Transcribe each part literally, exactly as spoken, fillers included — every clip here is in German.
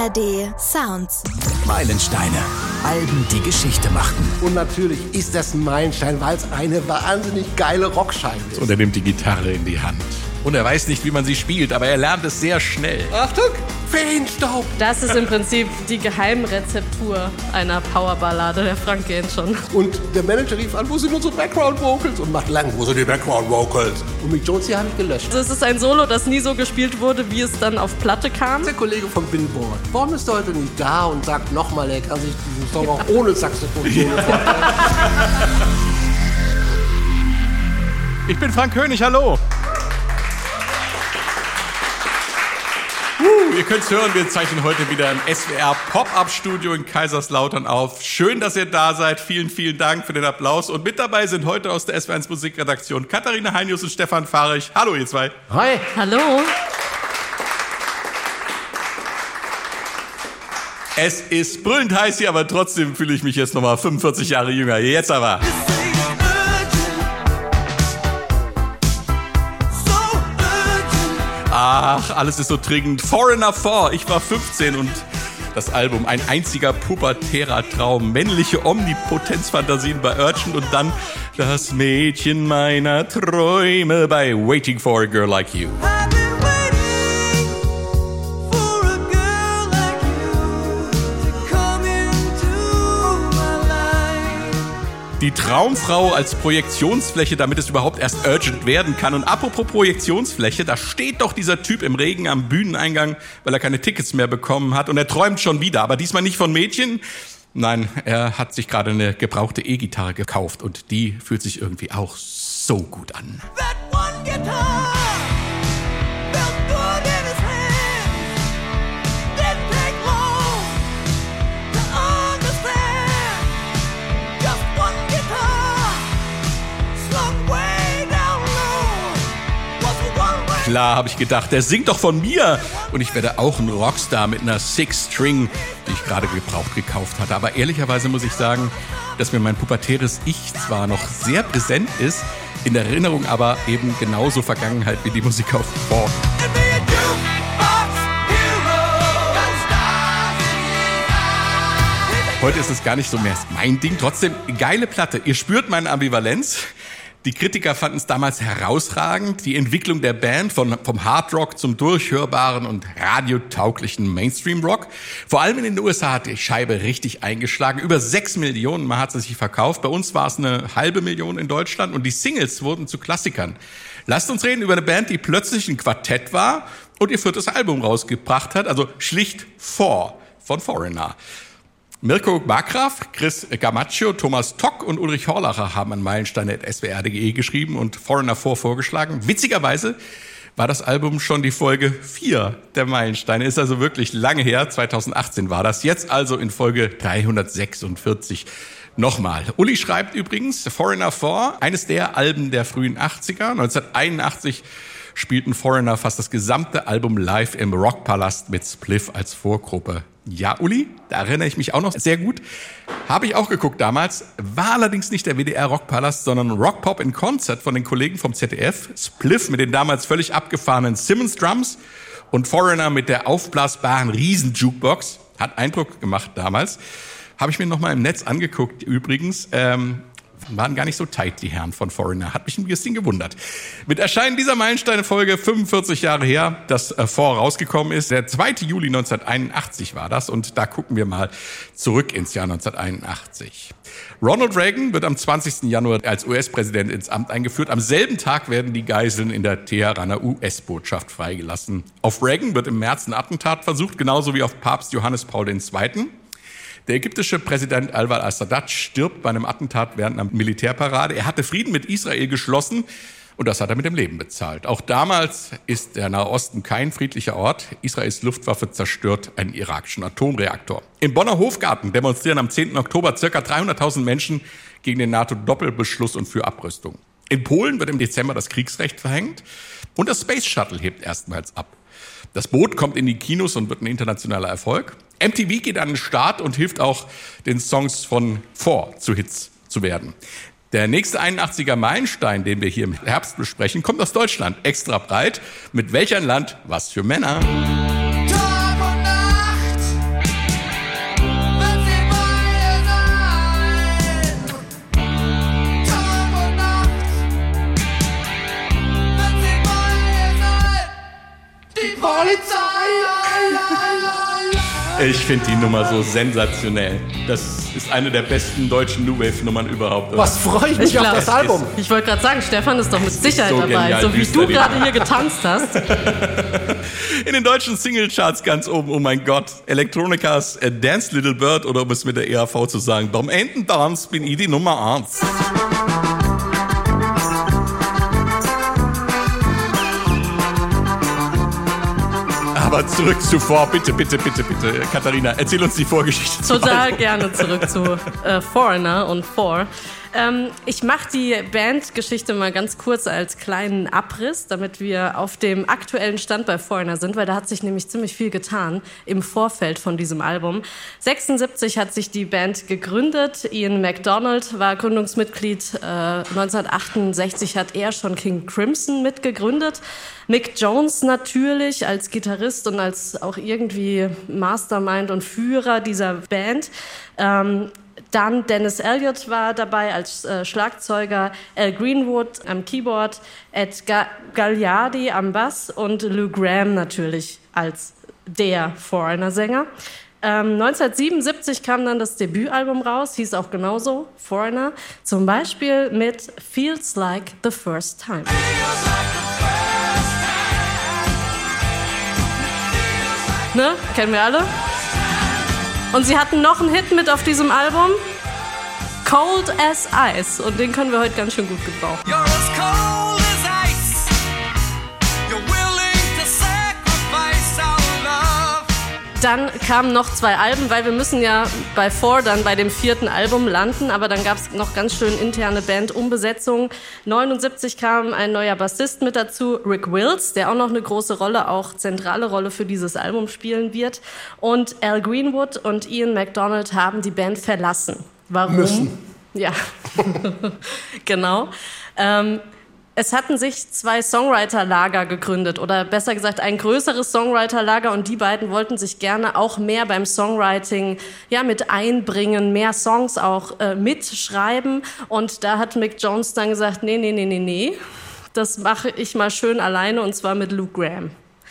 R D Sounds. Meilensteine. Alben, die Geschichte machten. Und natürlich ist das ein Meilenstein, weil es eine wahnsinnig geile Rockscheibe ist. Und er nimmt die Gitarre in die Hand. Und er weiß nicht, wie man sie spielt, aber er lernt es sehr schnell. Achtung, Feenstaub! Das ist im Prinzip die Geheimrezeptur einer Powerballade, der Frank kennt schon. Und der Manager rief an, wo sind unsere Background-Vocals? Und macht lang, wo sind die Background-Vocals? Und Mick Jones, die habe ich gelöscht. Das ist ein Solo, das nie so gespielt wurde, wie es dann auf Platte kam. Der Kollege von Billboard. Warum ist er heute nicht da und sagt nochmal, er kann sich diesen Song auch ohne Saxophon vorstellen? Ich bin Frank König, hallo. Uh, ihr könnt's hören, wir zeichnen heute wieder im S W R Pop-Up-Studio in Kaiserslautern auf. Schön, dass ihr da seid. Vielen, vielen Dank für den Applaus. Und mit dabei sind heute aus der S W R eins Musikredaktion Katharina Heinius und Stefan Fahrig. Hallo, ihr zwei. Hi. Hallo. Es ist brüllend heiß hier, aber trotzdem fühle ich mich jetzt nochmal fünfundvierzig Jahre jünger. Jetzt aber. Ach, alles ist so dringend. Foreigner vier, ich war fünfzehn und das Album, ein einziger pubertärer Traum, männliche Omnipotenzfantasien bei Urgent und dann das Mädchen meiner Träume bei Waiting for a Girl Like You. Die Traumfrau als Projektionsfläche, damit es überhaupt erst Urgent werden kann. Und apropos Projektionsfläche, da steht doch dieser Typ im Regen am Bühneneingang, weil er keine Tickets mehr bekommen hat. Und er träumt schon wieder, aber diesmal nicht von Mädchen. Nein, er hat sich gerade eine gebrauchte E-Gitarre gekauft und die fühlt sich irgendwie auch so gut an. That one guitar felt good in his hands. Didn't take long to understand. Just one guitar slung way down low. Was a one-way. Klar, habe ich gedacht, der singt doch von mir. Und ich werde auch ein Rockstar mit einer Six-String, die ich gerade gebraucht gekauft hatte. Aber ehrlicherweise muss ich sagen, dass mir mein pubertäres Ich zwar noch sehr präsent ist, in der Erinnerung aber eben genauso Vergangenheit wie die Musik auf Four. And be a jukebox hero. Got stars in his eyes. Heute ist es gar nicht so mehr mein Ding. Trotzdem, geile Platte. Ihr spürt meine Ambivalenz. Die Kritiker fanden es damals herausragend. Die Entwicklung der Band von, vom Hardrock zum durchhörbaren und radiotauglichen Mainstream-Rock. Vor allem in den U S A hat die Scheibe richtig eingeschlagen. Über sechs Millionen Mal hat sie sich verkauft. Bei uns war es eine halbe Million in Deutschland und die Singles wurden zu Klassikern. Lasst uns reden über eine Band, die plötzlich ein Quartett war und ihr viertes Album rausgebracht hat. Also schlicht Four von Foreigner. Mirko Markgraf, Chris Gamaccio, Thomas Tock und Ulrich Horlacher haben an Meilensteine at s w r punkt d e geschrieben und Foreigner vier vorgeschlagen. Witzigerweise war das Album schon die Folge vier der Meilensteine. Ist also wirklich lange her, zweitausendachtzehn war das. Jetzt also in Folge dreihundertsechsundvierzig nochmal. Uli schreibt übrigens, Foreigner vier, eines der Alben der frühen achtziger. neunzehnhunderteinundachtzig spielten Foreigner fast das gesamte Album live im Rockpalast mit Spliff als Vorgruppe. Ja, Uli, da erinnere ich mich auch noch sehr gut. Habe ich auch geguckt damals. War allerdings nicht der W D R Rockpalast, sondern Rock Pop in Concert von den Kollegen vom Z D F. Spliff mit den damals völlig abgefahrenen Simmons Drums und Foreigner mit der aufblasbaren Riesen-Jukebox. Hat Eindruck gemacht damals. Habe ich mir noch mal im Netz angeguckt übrigens. Ähm, waren gar nicht so tight, die Herren von Foreigner. Hat mich ein bisschen gewundert. Mit Erscheinen dieser Meilensteine-Folge, fünfundvierzig Jahre her, dass äh, Four rausgekommen ist. Der zweite Juli neunzehnhunderteinundachtzig war das. Und da gucken wir mal zurück ins Jahr neunzehnhunderteinundachtzig. Ronald Reagan wird am zwanzigsten Januar als U S-Präsident ins Amt eingeführt. Am selben Tag werden die Geiseln in der Teheraner U S-Botschaft freigelassen. Auf Reagan wird im März ein Attentat versucht, genauso wie auf Papst Johannes Paul der Zweite. Der ägyptische Präsident Anwar al-Sadat stirbt bei einem Attentat während einer Militärparade. Er hatte Frieden mit Israel geschlossen und das hat er mit dem Leben bezahlt. Auch damals ist der Nahe Osten kein friedlicher Ort. Israels Luftwaffe zerstört einen irakischen Atomreaktor. Im Bonner Hofgarten demonstrieren am zehnten Oktober ca. dreihunderttausend Menschen gegen den NATO-Doppelbeschluss und für Abrüstung. In Polen wird im Dezember das Kriegsrecht verhängt und das Space Shuttle hebt erstmals ab. Das Boot kommt in die Kinos und wird ein internationaler Erfolg. M T V geht an den Start und hilft auch, den Songs von Four zu Hits zu werden. Der nächste einundachtziger Meilenstein, den wir hier im Herbst besprechen, kommt aus Deutschland. Extra breit. Mit welchem Land? Was für Männer? Tag und Nacht Polizei! Ich finde die Nummer so sensationell. Das ist eine der besten deutschen New Wave Nummern überhaupt. Oder? Was freue ich mich Ich auf glaub, das Album. Ich wollte gerade sagen, Stefan ist doch mit Sicherheit so dabei, genial, so wie düster, du die- gerade hier getanzt hast. In den deutschen Singlecharts ganz oben, oh mein Gott. Electronicas äh, Dance Little Bird, oder um es mit der E A V zu sagen, beim Enden Dance bin ich die Nummer eins. Aber zurück zu Vor, bitte, bitte, bitte, bitte. Katharina, erzähl uns die Vorgeschichte. zum Total Album. gerne zurück zu äh, Foreigner und Four. Ähm, ich mache die Bandgeschichte mal ganz kurz als kleinen Abriss, damit wir auf dem aktuellen Stand bei Foreigner sind, weil da hat sich nämlich ziemlich viel getan im Vorfeld von diesem Album. sechsundsiebzig hat sich die Band gegründet. Ian MacDonald war Gründungsmitglied. Äh, neunzehnhundertachtundsechzig hat er schon King Crimson mitgegründet. Mick Jones natürlich als Gitarrist und als auch irgendwie Mastermind und Führer dieser Band. Ähm, Dann Dennis Elliott war dabei als äh, Schlagzeuger, Al Greenwood am Keyboard, Ed Ga- Gagliardi am Bass und Lou Gramm natürlich als der Foreigner-Sänger. Ähm, neunzehnhundertsiebenundsiebzig kam dann das Debütalbum raus, hieß auch genauso, Foreigner, zum Beispiel mit Feels Like the First Time. Ne? Kennen wir alle? Und sie hatten noch einen Hit mit auf diesem Album, Cold as Ice. Und den können wir heute ganz schön gut gebrauchen. You're as cold as ice. You're willing to sacrifice our love. Dann kamen noch zwei Alben, weil wir müssen ja bei Four dann bei dem vierten Album landen. Aber dann gab es noch ganz schön interne Band-Umbesetzungen. neunundsiebzig kam ein neuer Bassist mit dazu, Rick Wills, der auch noch eine große Rolle, auch zentrale Rolle für dieses Album spielen wird. Und Al Greenwood und Ian MacDonald haben die Band verlassen. Warum? Müssen. Ja, genau. Ähm, es hatten sich zwei Songwriter-Lager gegründet oder besser gesagt ein größeres Songwriter-Lager und die beiden wollten sich gerne auch mehr beim Songwriting ja, mit einbringen, mehr Songs auch äh, mitschreiben und da hat Mick Jones dann gesagt, nee, nee, nee, nee, nee, das mache ich mal schön alleine und zwar mit Lou Gramm.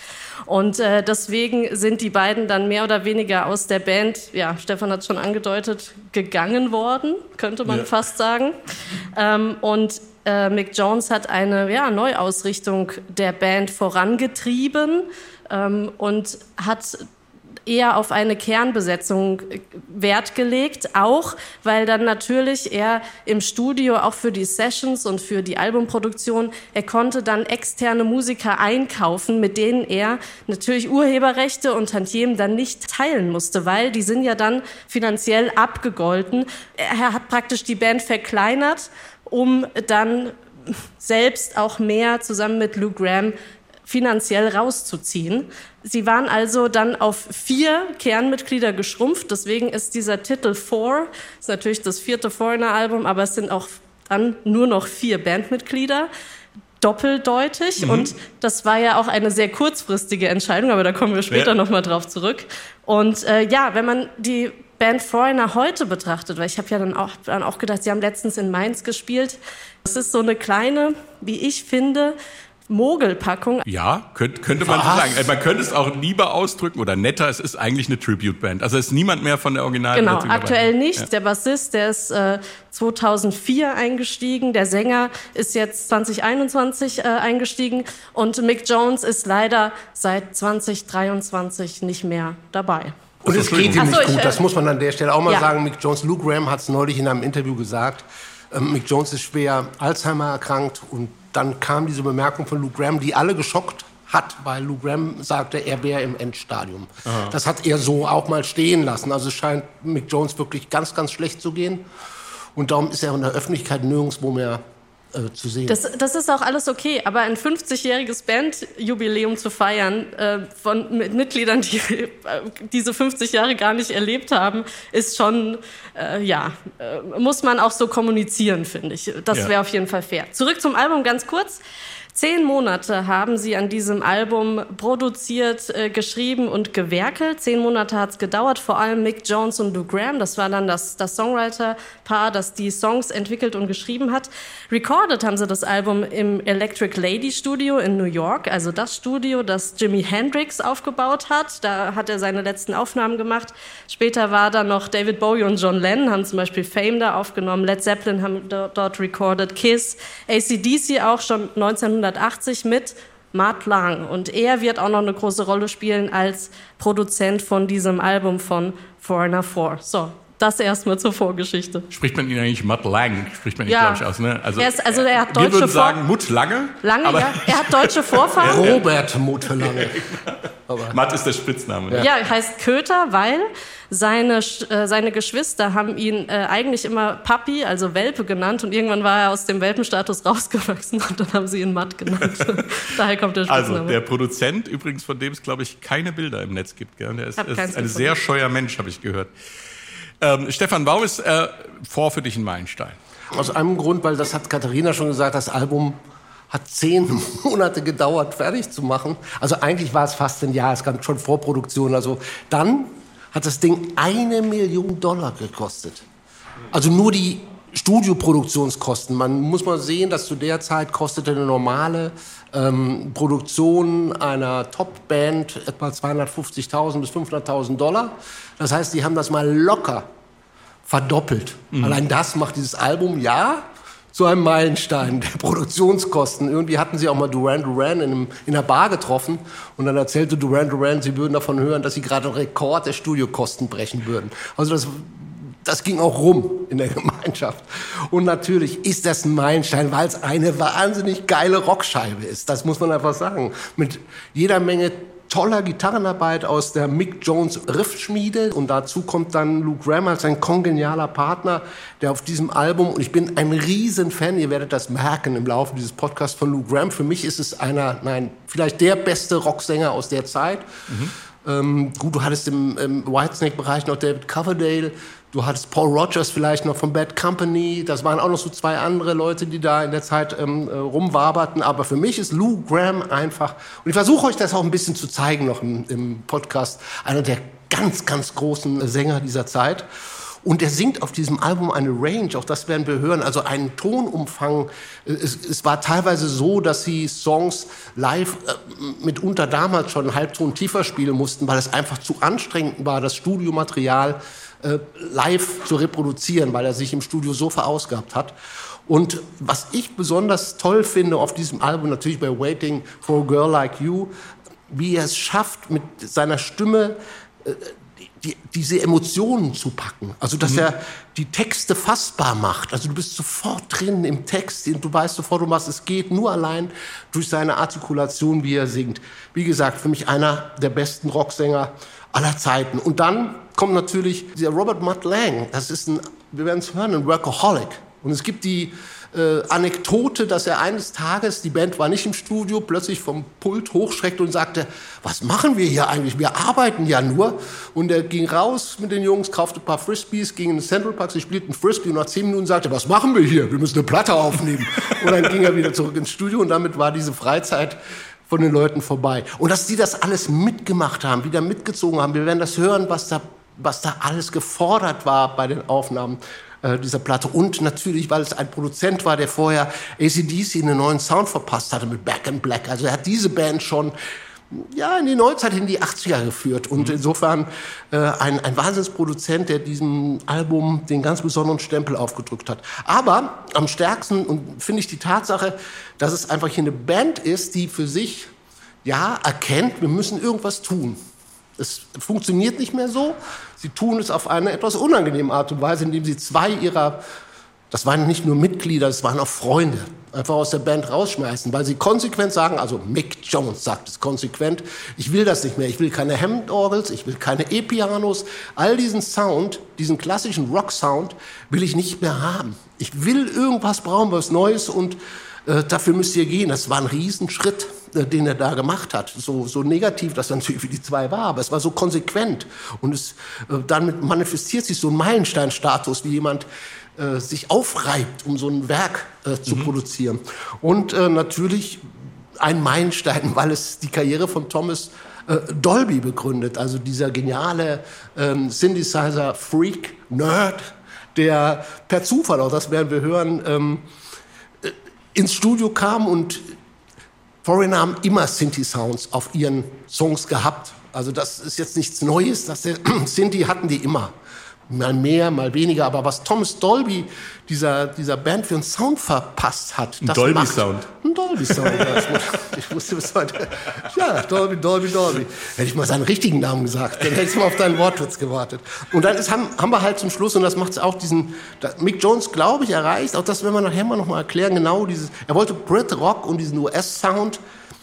Und äh, deswegen sind die beiden dann mehr oder weniger aus der Band, ja, Stefan hat es schon angedeutet, gegangen worden, könnte man Ja. fast sagen. Ähm, und äh, Mick Jones hat eine ja, Neuausrichtung der Band vorangetrieben ähm, und hat eher auf eine Kernbesetzung Wert gelegt, auch weil dann natürlich er im Studio auch für die Sessions und für die Albumproduktion, er konnte dann externe Musiker einkaufen, mit denen er natürlich Urheberrechte und Tantiemen dann nicht teilen musste, weil die sind ja dann finanziell abgegolten. Er hat praktisch die Band verkleinert, um dann selbst auch mehr zusammen mit Lou Gramm finanziell rauszuziehen. Sie waren also dann auf vier Kernmitglieder geschrumpft, deswegen ist dieser Titel Four, ist natürlich das vierte Foreigner-Album, aber es sind auch dann nur noch vier Bandmitglieder, doppeldeutig mhm. und das war ja auch eine sehr kurzfristige Entscheidung, aber da kommen wir später ja. nochmal drauf zurück. Und äh, ja, wenn man die Band Foreigner heute betrachtet, weil ich habe ja dann auch, dann auch gedacht, sie haben letztens in Mainz gespielt, das ist so eine kleine, wie ich finde, Mogelpackung. Ja, könnte, könnte man so sagen. Man könnte es auch lieber ausdrücken oder netter, es ist eigentlich eine Tribute-Band. Also es ist niemand mehr von der Original. Genau, aktuell nicht. Ja. Der Bassist, der ist äh, zweitausendvier eingestiegen, der Sänger ist jetzt zwanzig einundzwanzig äh, eingestiegen und Mick Jones ist leider seit zwanzig dreiundzwanzig nicht mehr dabei. Und es geht ihm Ach so, nicht gut, ich, äh, das muss man an der Stelle auch mal ja. sagen. Mick Jones, Lou Gramm hat es neulich in einem Interview gesagt, ähm, Mick Jones ist schwer Alzheimer erkrankt und dann kam diese Bemerkung von Lou Gramm, die alle geschockt hat, weil Lou Gramm sagte, er wäre im Endstadium. Aha. Das hat er so auch mal stehen lassen. Also es scheint Mick Jones wirklich ganz, ganz schlecht zu gehen. Und darum ist er in der Öffentlichkeit nirgendwo mehr äh, zu sehen. Das, das ist auch alles okay, aber ein fünfzigjähriges Bandjubiläum zu feiern äh, von mit Mitgliedern, die äh, diese fünfzig Jahre gar nicht erlebt haben, ist schon, äh, ja, äh, muss man auch so kommunizieren, finde ich. Das Ja. wäre auf jeden Fall fair. Zurück zum Album ganz kurz. Zehn Monate haben sie an diesem Album produziert, äh, geschrieben und gewerkelt. Zehn Monate hat es gedauert, vor allem Mick Jones und Lou Gramm. Das war dann das, das Songwriter-Paar, das die Songs entwickelt und geschrieben hat. Recorded haben sie das Album im Electric Lady Studio in New York, also das Studio, das Jimi Hendrix aufgebaut hat. Da hat er seine letzten Aufnahmen gemacht. Später war dann noch David Bowie und John Lennon, haben zum Beispiel Fame da aufgenommen. Led Zeppelin haben dort recorded, Kiss, A C D C auch schon neunzehnhundertachtzig mit Mutt Lange. Und er wird auch noch eine große Rolle spielen als Produzent von diesem Album von Foreigner vier. So, das erstmal zur Vorgeschichte. Spricht man ihn eigentlich Mutt Lange? Spricht man nicht, Ja. glaube ich, aus, ne? Also, Er ist, also er hat wir deutsche würden Vor- sagen Mutt Lange. Lange, aber ja. Er hat deutsche Vorfahren. Robert Mutt Lange. Mutt ist der Spitzname. Ja, er heißt Köter, weil seine, äh, seine Geschwister haben ihn äh, eigentlich immer Papi, also Welpe genannt, und irgendwann war er aus dem Welpenstatus rausgewachsen und dann haben sie ihn Matt genannt. Daher kommt der Spitzname. Also der Produzent, übrigens von dem es, glaube ich, keine Bilder im Netz gibt. Gell? Der ist, Hab ist keins ein gefunden. sehr scheuer Mensch, habe ich gehört. Ähm, Stefan, warum ist äh, vor für dich ein Meilenstein? Aus einem Grund, weil das hat Katharina schon gesagt, das Album hat zehn Monate gedauert, fertig zu machen. Also eigentlich war es fast ein Jahr, es gab schon Vorproduktion. Also dann hat das Ding eine Million Dollar gekostet. Also nur die Studioproduktionskosten. Man muss mal sehen, dass zu der Zeit kostete eine normale ähm, Produktion einer Top-Band etwa zweihundertfünfzigtausend bis fünfhunderttausend Dollar. Das heißt, die haben das mal locker verdoppelt. Mhm. Allein das macht dieses Album, ja, zu einem Meilenstein der Produktionskosten. Irgendwie hatten sie auch mal Duran Duran in, einem, in einer Bar getroffen und dann erzählte Duran Duran, sie würden davon hören, dass sie gerade einen Rekord der Studiokosten brechen würden. Also das, das ging auch rum in der Gemeinschaft. Und natürlich ist das ein Meilenstein, weil es eine wahnsinnig geile Rockscheibe ist. Das muss man einfach sagen. Mit jeder Menge toller Gitarrenarbeit aus der Mick Jones Riffschmiede und dazu kommt dann Lou Gramm als ein kongenialer Partner, der auf diesem Album, und ich bin ein Riesenfan, ihr werdet das merken im Laufe dieses Podcasts von Lou Gramm, für mich ist es einer, nein, vielleicht der beste Rocksänger aus der Zeit. Mhm. Ähm, gut, du hattest im, im Whitesnake-Bereich noch David Coverdale, du hattest Paul Rogers vielleicht noch von Bad Company, das waren auch noch so zwei andere Leute, die da in der Zeit ähm, rumwaberten, aber für mich ist Lou Gramm einfach, und ich versuche euch das auch ein bisschen zu zeigen noch im, im Podcast, einer der ganz, ganz großen Sänger dieser Zeit. Und er singt auf diesem Album eine Range, auch das werden wir hören, also einen Tonumfang. Es, es war teilweise so, dass sie Songs live äh, mitunter damals schon einen Halbton tiefer spielen mussten, weil es einfach zu anstrengend war, das Studiomaterial äh, live zu reproduzieren, weil er sich im Studio so verausgabt hat. Und was ich besonders toll finde auf diesem Album, natürlich bei Waiting for a Girl Like You, wie er es schafft, mit seiner Stimme äh, Die, diese Emotionen zu packen. Also, dass mhm. er die Texte fassbar macht. Also, du bist sofort drin im Text. Du weißt sofort, um was es geht. Nur allein durch seine Artikulation, wie er singt. Wie gesagt, für mich einer der besten Rocksänger aller Zeiten. Und dann kommt natürlich der Robert Mutt Lange. Das ist ein, wir werden es hören, ein Workaholic. Und es gibt die äh, Anekdote, dass er eines Tages, die Band war nicht im Studio, plötzlich vom Pult hochschreckte und sagte, was machen wir hier eigentlich? Wir arbeiten ja nur. Und er ging raus mit den Jungs, kaufte ein paar Frisbees, ging in den Central Park, sie spielten Frisbee und nach zehn Minuten sagte, was machen wir hier? Wir müssen eine Platte aufnehmen. Und dann ging er wieder zurück ins Studio und damit war diese Freizeit von den Leuten vorbei. Und dass die das alles mitgemacht haben, wieder mitgezogen haben, wir werden das hören, was da, was da alles gefordert war bei den Aufnahmen dieser Platte. Und natürlich, weil es ein Produzent war, der vorher A C D C einen neuen Sound verpasst hatte mit Back in Black. Also er hat diese Band schon ja, in die Neuzeit, in die achtziger geführt. Und insofern äh, ein, ein Wahnsinnsproduzent, der diesem Album den ganz besonderen Stempel aufgedrückt hat. Aber am stärksten und finde ich die Tatsache, dass es einfach hier eine Band ist, die für sich ja erkennt, wir müssen irgendwas tun. Es funktioniert nicht mehr so. Sie tun es auf eine etwas unangenehme Art und Weise, indem sie zwei ihrer, das waren nicht nur Mitglieder, das waren auch Freunde, einfach aus der Band rausschmeißen, weil sie konsequent sagen, also Mick Jones sagt es konsequent, ich will das nicht mehr, ich will keine Hammond-Orgels, ich will keine E-Pianos, all diesen Sound, diesen klassischen Rock-Sound will ich nicht mehr haben. Ich will irgendwas brauchen, was Neues und äh, dafür müsst ihr gehen. Das war ein Riesenschritt, den er da gemacht hat. So, so negativ, das natürlich für die zwei war, aber es war so konsequent. Und es, äh, dann manifestiert sich so ein Meilensteinstatus, wie jemand äh, sich aufreibt, um so ein Werk äh, zu mhm. produzieren. Und äh, natürlich ein Meilenstein, weil es die Karriere von Thomas äh, Dolby begründet. Also dieser geniale ähm, Synthesizer-Freak, Nerd, der per Zufall, auch das werden wir hören, ähm, äh, ins Studio kam und Foreigner haben immer Synthi-Sounds auf ihren Songs gehabt. Also das ist jetzt nichts Neues, das Synthi hatten die immer. Mal mehr, mal weniger. Aber was Thomas Dolby dieser, dieser Band für einen Sound verpasst hat, ein das Dolby-Sound. Ein Dolby-Sound. Ja, ich, muss, ich musste bis heute. Ja, Dolby, Dolby, Dolby. Hätte ich mal seinen richtigen Namen gesagt, dann hätte ich mal auf deinen Wortwitz gewartet. Und dann ist, haben, haben wir halt zum Schluss, und das macht es auch diesen, da, Mick Jones, glaube ich, erreicht, auch das werden wir nachher mal noch mal erklären, genau dieses, er wollte Brit Rock und diesen U S-Sound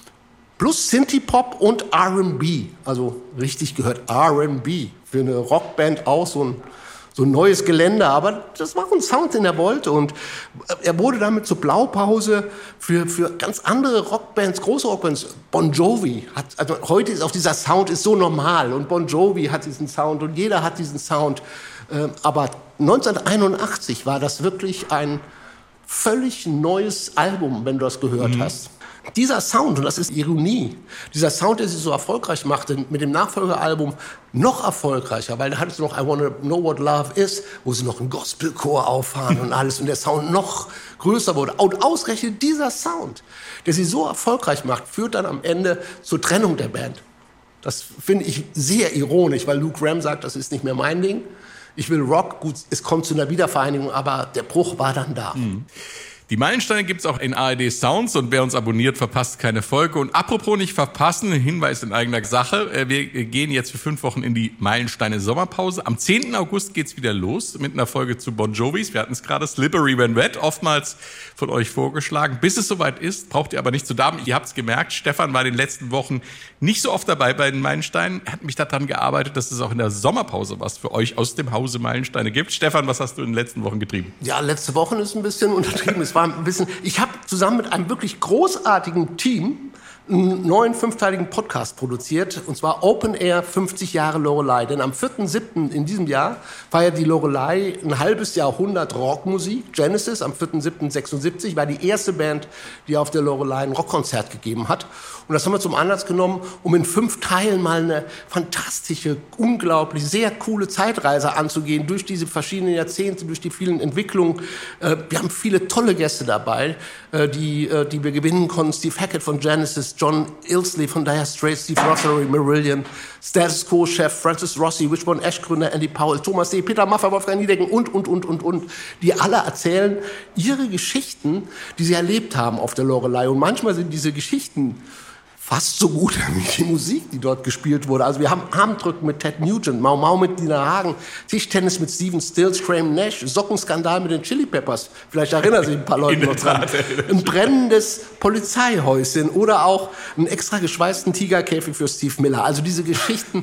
plus Synthie-Pop und R and B. Also richtig gehört, R and B. Für eine Rockband auch so ein, so ein neues Gelände. Aber das war ein Sound, den er wollte. Und er wurde damit zur Blaupause für, für ganz andere Rockbands, große Rockbands. Bon Jovi hat, also heute ist auch dieser Sound ist so normal. Und Bon Jovi hat diesen Sound und jeder hat diesen Sound. Aber neunzehnhunderteinundachtzig war das wirklich ein völlig neues Album, wenn du das gehört mhm. hast. Dieser Sound, und das ist Ironie, dieser Sound, der sie so erfolgreich machte, mit dem Nachfolgealbum noch erfolgreicher, weil da hattest du noch I Wanna Know What Love Is, wo sie noch einen Gospelchor auffahren und alles und der Sound noch größer wurde. Und ausgerechnet dieser Sound, der sie so erfolgreich macht, führt dann am Ende zur Trennung der Band. Das finde ich sehr ironisch, weil Luke Graham sagt, das ist nicht mehr mein Ding. Ich will Rock, gut, es kommt zu einer Wiedervereinigung, aber der Bruch war dann da. Mhm. Die Meilensteine gibt's auch in A R D Sounds und wer uns abonniert, verpasst keine Folge. Und apropos nicht verpassen, Hinweis in eigener Sache, wir gehen jetzt für fünf Wochen in die Meilensteine Sommerpause. Am zehnten August geht's wieder los mit einer Folge zu Bon Jovis. Wir hatten es gerade, Slippery When Wet, oftmals von euch vorgeschlagen. Bis es soweit ist, braucht ihr aber nicht zu darben. Ihr habt's gemerkt, Stefan war in den letzten Wochen nicht so oft dabei bei den Meilensteinen. Er hat mich daran gearbeitet, dass es auch in der Sommerpause was für euch aus dem Hause Meilensteine gibt. Stefan, was hast du in den letzten Wochen getrieben? Ja, letzte Woche ist ein bisschen untertrieben. Es war ein bisschen, ich habe zusammen mit einem wirklich großartigen Team einen neuen fünfteiligen Podcast produziert, und zwar Open Air fünfzig Jahre Loreley. Denn am vierten siebten in diesem Jahr feiert die Loreley ein halbes Jahrhundert Rockmusik. Genesis am vierten siebten sechsundsiebzig war die erste Band, die auf der Loreley ein Rockkonzert gegeben hat. Und das haben wir zum Anlass genommen, um in fünf Teilen mal eine fantastische, unglaublich, sehr coole Zeitreise anzugehen, durch diese verschiedenen Jahrzehnte, durch die vielen Entwicklungen. Wir haben viele tolle Gäste dabei, die, die wir gewinnen konnten. Steve Hackett von Genesis, John Ilsley von Dire Straits, Steve Rothery, Marillion, Status Quo-Chef Francis Rossi, Wishbone Ash-Gründer Andy Powell, Thomas D., Peter Maffay, Wolfgang Niedecken und, und, und, und, und. Die alle erzählen ihre Geschichten, die sie erlebt haben auf der Loreley. Und manchmal sind diese Geschichten fast so gut wie die Musik, die dort gespielt wurde. Also wir haben Armdrücken mit Ted Nugent, Mau Mau mit Nina Hagen, Tischtennis mit Stephen Stills, Graham Nash, Sockenskandal mit den Chili Peppers. Vielleicht erinnern sich ein paar Leute noch dran. Ein brennendes Polizeihäuschen oder auch einen extra geschweißten Tigerkäfig für Steve Miller. Also diese Geschichten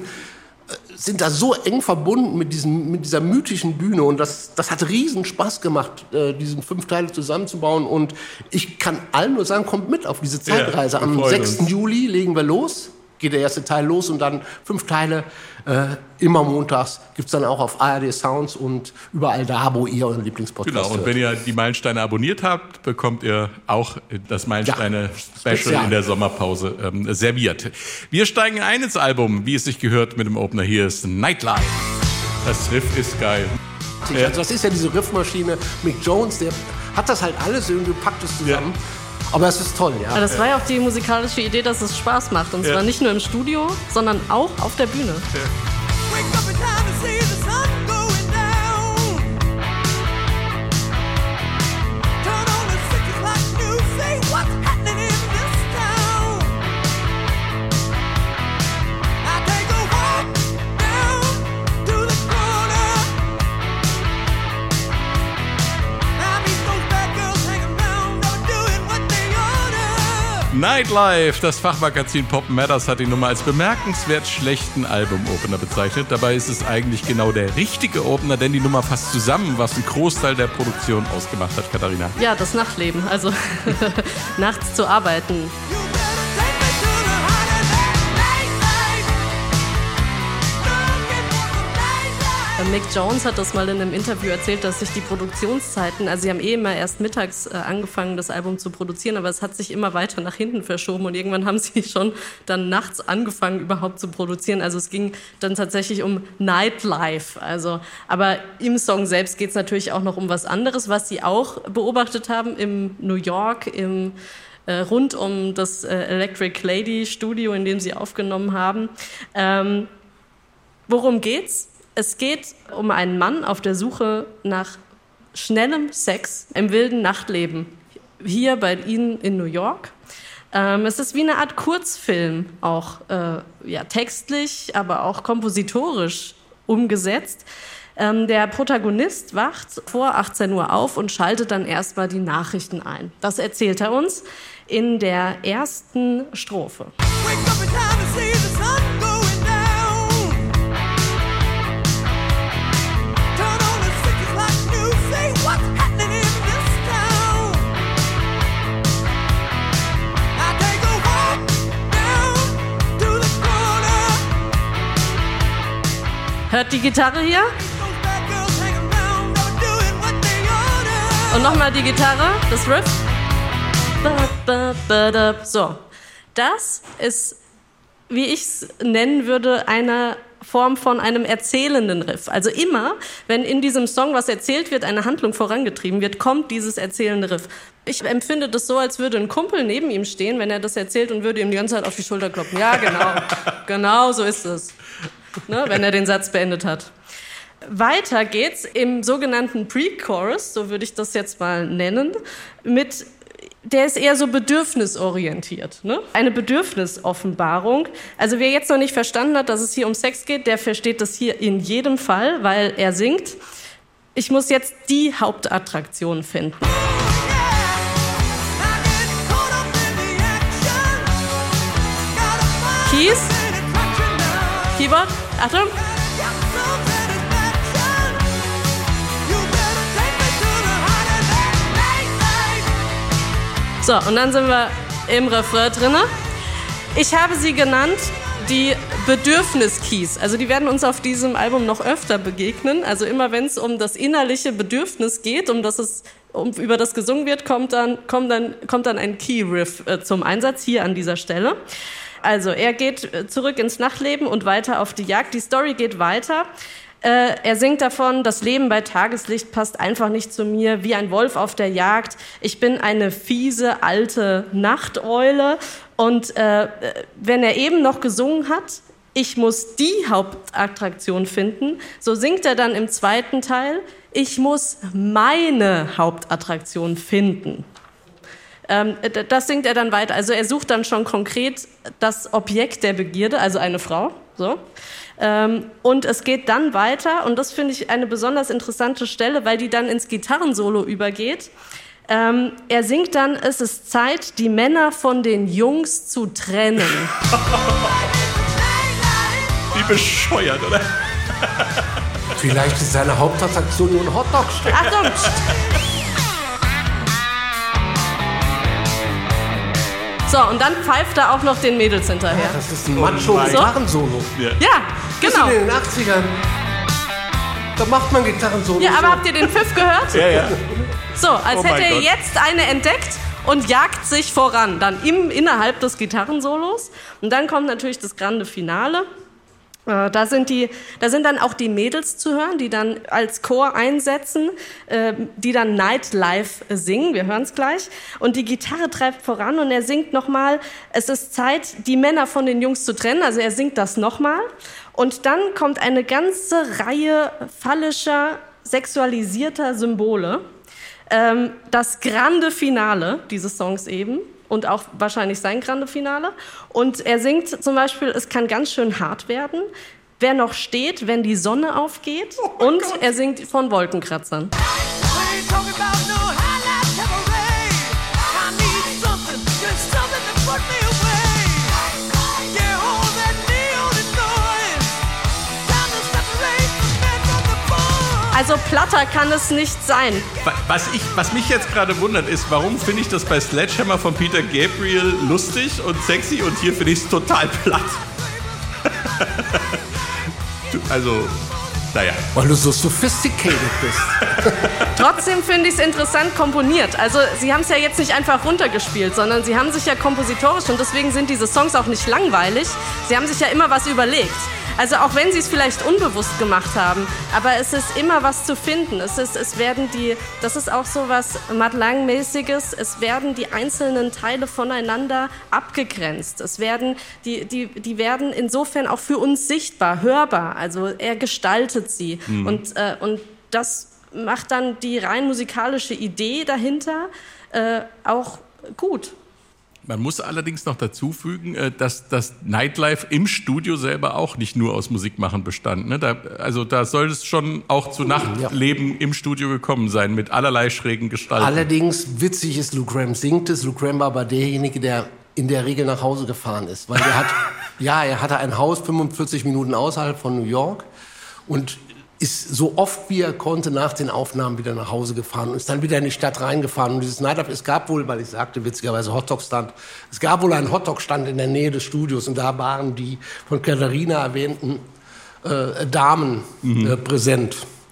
sind da so eng verbunden mit, diesem, mit dieser mythischen Bühne, und das, das hat riesen Spaß gemacht, äh, diesen fünf Teile zusammenzubauen, und ich kann allen nur sagen, kommt mit auf diese Zeitreise. Ja, am sechsten Juli legen wir los, geht der erste Teil los, und dann fünf Teile äh, immer montags gibt's dann auch auf A R D Sounds und überall da, wo ihr euren Lieblingspodcast hört. Genau, und wenn ihr die Meilensteine abonniert habt, bekommt ihr auch das Meilensteine-Special ja, in der Sommerpause ähm, serviert. Wir steigen ein ins Album, wie es sich gehört mit dem Opener. Hier ist Nightlife. Das Riff ist geil. Also das ist ja diese Riffmaschine. Mick Jones, der hat das halt alles irgendwie, packt es zusammen. Ja. Aber es ist toll, ja. Aber das war ja auch die musikalische Idee, dass es Spaß macht. Und zwar ja. nicht nur im Studio, sondern auch auf der Bühne. Ja. Nightlife, das Fachmagazin Pop Matters hat die Nummer als bemerkenswert schlechten Album-Opener bezeichnet. Dabei ist es eigentlich genau der richtige Opener, denn die Nummer fasst zusammen, was einen Großteil der Produktion ausgemacht hat, Katharina. Ja, das Nachtleben, also nachts zu arbeiten. Mick Jones hat das mal in einem Interview erzählt, dass sich die Produktionszeiten, also sie haben eh immer erst mittags äh, angefangen, das Album zu produzieren, aber es hat sich immer weiter nach hinten verschoben und irgendwann haben sie schon dann nachts angefangen, überhaupt zu produzieren. Also es ging dann tatsächlich um Nightlife. Also, aber im Song selbst geht es natürlich auch noch um was anderes, was sie auch beobachtet haben im New York, im äh, rund um das äh, Electric Lady Studio, in dem sie aufgenommen haben. Ähm, worum geht's? Es geht um einen Mann auf der Suche nach schnellem Sex im wilden Nachtleben hier bei Ihnen in New York. Ähm, es ist wie eine Art Kurzfilm, auch äh, ja, textlich, aber auch kompositorisch umgesetzt. Ähm, der Protagonist wacht vor achtzehn Uhr auf und schaltet dann erstmal die Nachrichten ein. Das erzählt er uns in der ersten Strophe. Wake up in time to see the sun going down. Turn on the switches like news, say what's happening in this town. I take a walk down to the corner. Hört die Gitarre hier? Those bad girls hang around, never doing what they oughta. Und nochmal die Gitarre, das Riff. Ba, ba, ba, da. So, das ist, wie ich es nennen würde, eine Form von einem erzählenden Riff. Also immer, wenn in diesem Song was erzählt wird, eine Handlung vorangetrieben wird, kommt dieses erzählende Riff. Ich empfinde das so, als würde ein Kumpel neben ihm stehen, wenn er das erzählt und würde ihm die ganze Zeit auf die Schulter klopfen. Ja, genau, genau so ist es, ne, wenn er den Satz beendet hat. Weiter geht's im sogenannten Pre-Chorus, so würde ich das jetzt mal nennen, mit der ist eher so bedürfnisorientiert, ne? Eine Bedürfnisoffenbarung. Also wer jetzt noch nicht verstanden hat, dass es hier um Sex geht, der versteht das hier in jedem Fall, weil er singt: Ich muss jetzt die Hauptattraktion finden. Keys, Keyboard, Achtung. So, und dann sind wir im Refrain drinne. Ich habe sie genannt die Bedürfnis-Keys. Also die werden uns auf diesem Album noch öfter begegnen. Also immer wenn es um das innerliche Bedürfnis geht, um das es um, über das gesungen wird, kommt dann, kommt dann, kommt dann ein Key-Riff äh, zum Einsatz hier an dieser Stelle. Also er geht zurück ins Nachtleben und weiter auf die Jagd. Die Story geht weiter. Äh, er singt davon, das Leben bei Tageslicht passt einfach nicht zu mir, wie ein Wolf auf der Jagd. Ich bin eine fiese, alte Nachteule. Und äh, wenn er eben noch gesungen hat, ich muss die Hauptattraktion finden, so singt er dann im zweiten Teil, ich muss meine Hauptattraktion finden. Ähm, das singt er dann weiter. Also er sucht dann schon konkret das Objekt der Begierde, also eine Frau. So. Ähm, und es geht dann weiter, und das finde ich eine besonders interessante Stelle, weil die dann ins Gitarrensolo übergeht. Ähm, er singt dann, es ist Zeit, die Männer von den Jungs zu trennen. Wie bescheuert, oder? Vielleicht ist seine Hauptattraktion nur ein Hotdog-Stück. Achtung! So, und dann pfeift er auch noch den Mädels hinterher. Das ist ein Macho-Gitarrensolo. Ja. Ja, genau. Das ist in den achtzigern. Da macht man Gitarrensolo. Ja, aber so. habt ihr den Pfiff gehört? Ja, ja. So, als Oh mein hätte er Gott. jetzt eine entdeckt und jagt sich voran. Dann im, innerhalb des Gitarrensolos. Und dann kommt natürlich das grande Finale. Äh, da, sind die, da sind dann auch die Mädels zu hören, die dann als Chor einsetzen, äh, die dann Nightlife singen. Wir hören es gleich. Und die Gitarre treibt voran und er singt nochmal, es ist Zeit, die Männer von den Jungs zu trennen. Also er singt das nochmal. Und dann kommt eine ganze Reihe phallischer, sexualisierter Symbole. Ähm, das grande Finale dieses Songs eben und auch wahrscheinlich sein grande Finale. Und er singt zum Beispiel, es kann ganz schön hart werden, wer noch steht, wenn die Sonne aufgeht. Und er singt von Wolkenkratzern. Also platter kann es nicht sein. Was, ich, was mich jetzt gerade wundert, ist, warum finde ich das bei Sledgehammer von Peter Gabriel lustig und sexy und hier finde ich es total platt. Du, also, Naja. Weil du so sophisticated bist. Trotzdem finde ich es interessant komponiert. Also sie haben es ja jetzt nicht einfach runtergespielt, sondern sie haben sich ja kompositorisch, und deswegen sind diese Songs auch nicht langweilig, sie haben sich ja immer was überlegt. Also auch wenn sie es vielleicht unbewusst gemacht haben, aber es ist immer was zu finden. Es ist, es werden die, das ist auch so was Mutt Lange-mäßiges, es werden die einzelnen Teile voneinander abgegrenzt. Es werden, die, die, die werden insofern auch für uns sichtbar, hörbar. Also er gestaltet sie. Mhm. Und, äh, und das macht dann die rein musikalische Idee dahinter äh, auch gut. Man muss allerdings noch dazu fügen, dass das Nightlife im Studio selber auch nicht nur aus Musikmachen bestand. Ne? Da, also da soll es schon auch zu Nachtleben ja. im Studio gekommen sein, mit allerlei schrägen Gestalten. Allerdings, witzig ist, Lou Gramm singt es. Lou Gramm war aber derjenige, der in der Regel nach Hause gefahren ist. Weil er hat, ja, er hatte ein Haus fünfundvierzig Minuten außerhalb von New York und ist so oft wie er konnte nach den Aufnahmen wieder nach Hause gefahren und ist dann wieder in die Stadt reingefahren. Und dieses Nightlife, es gab wohl, weil ich sagte witzigerweise Hotdog-Stand, es gab wohl einen Hotdog-Stand in der Nähe des Studios und da waren die von Katharina erwähnten äh, Damen mhm. äh, präsent.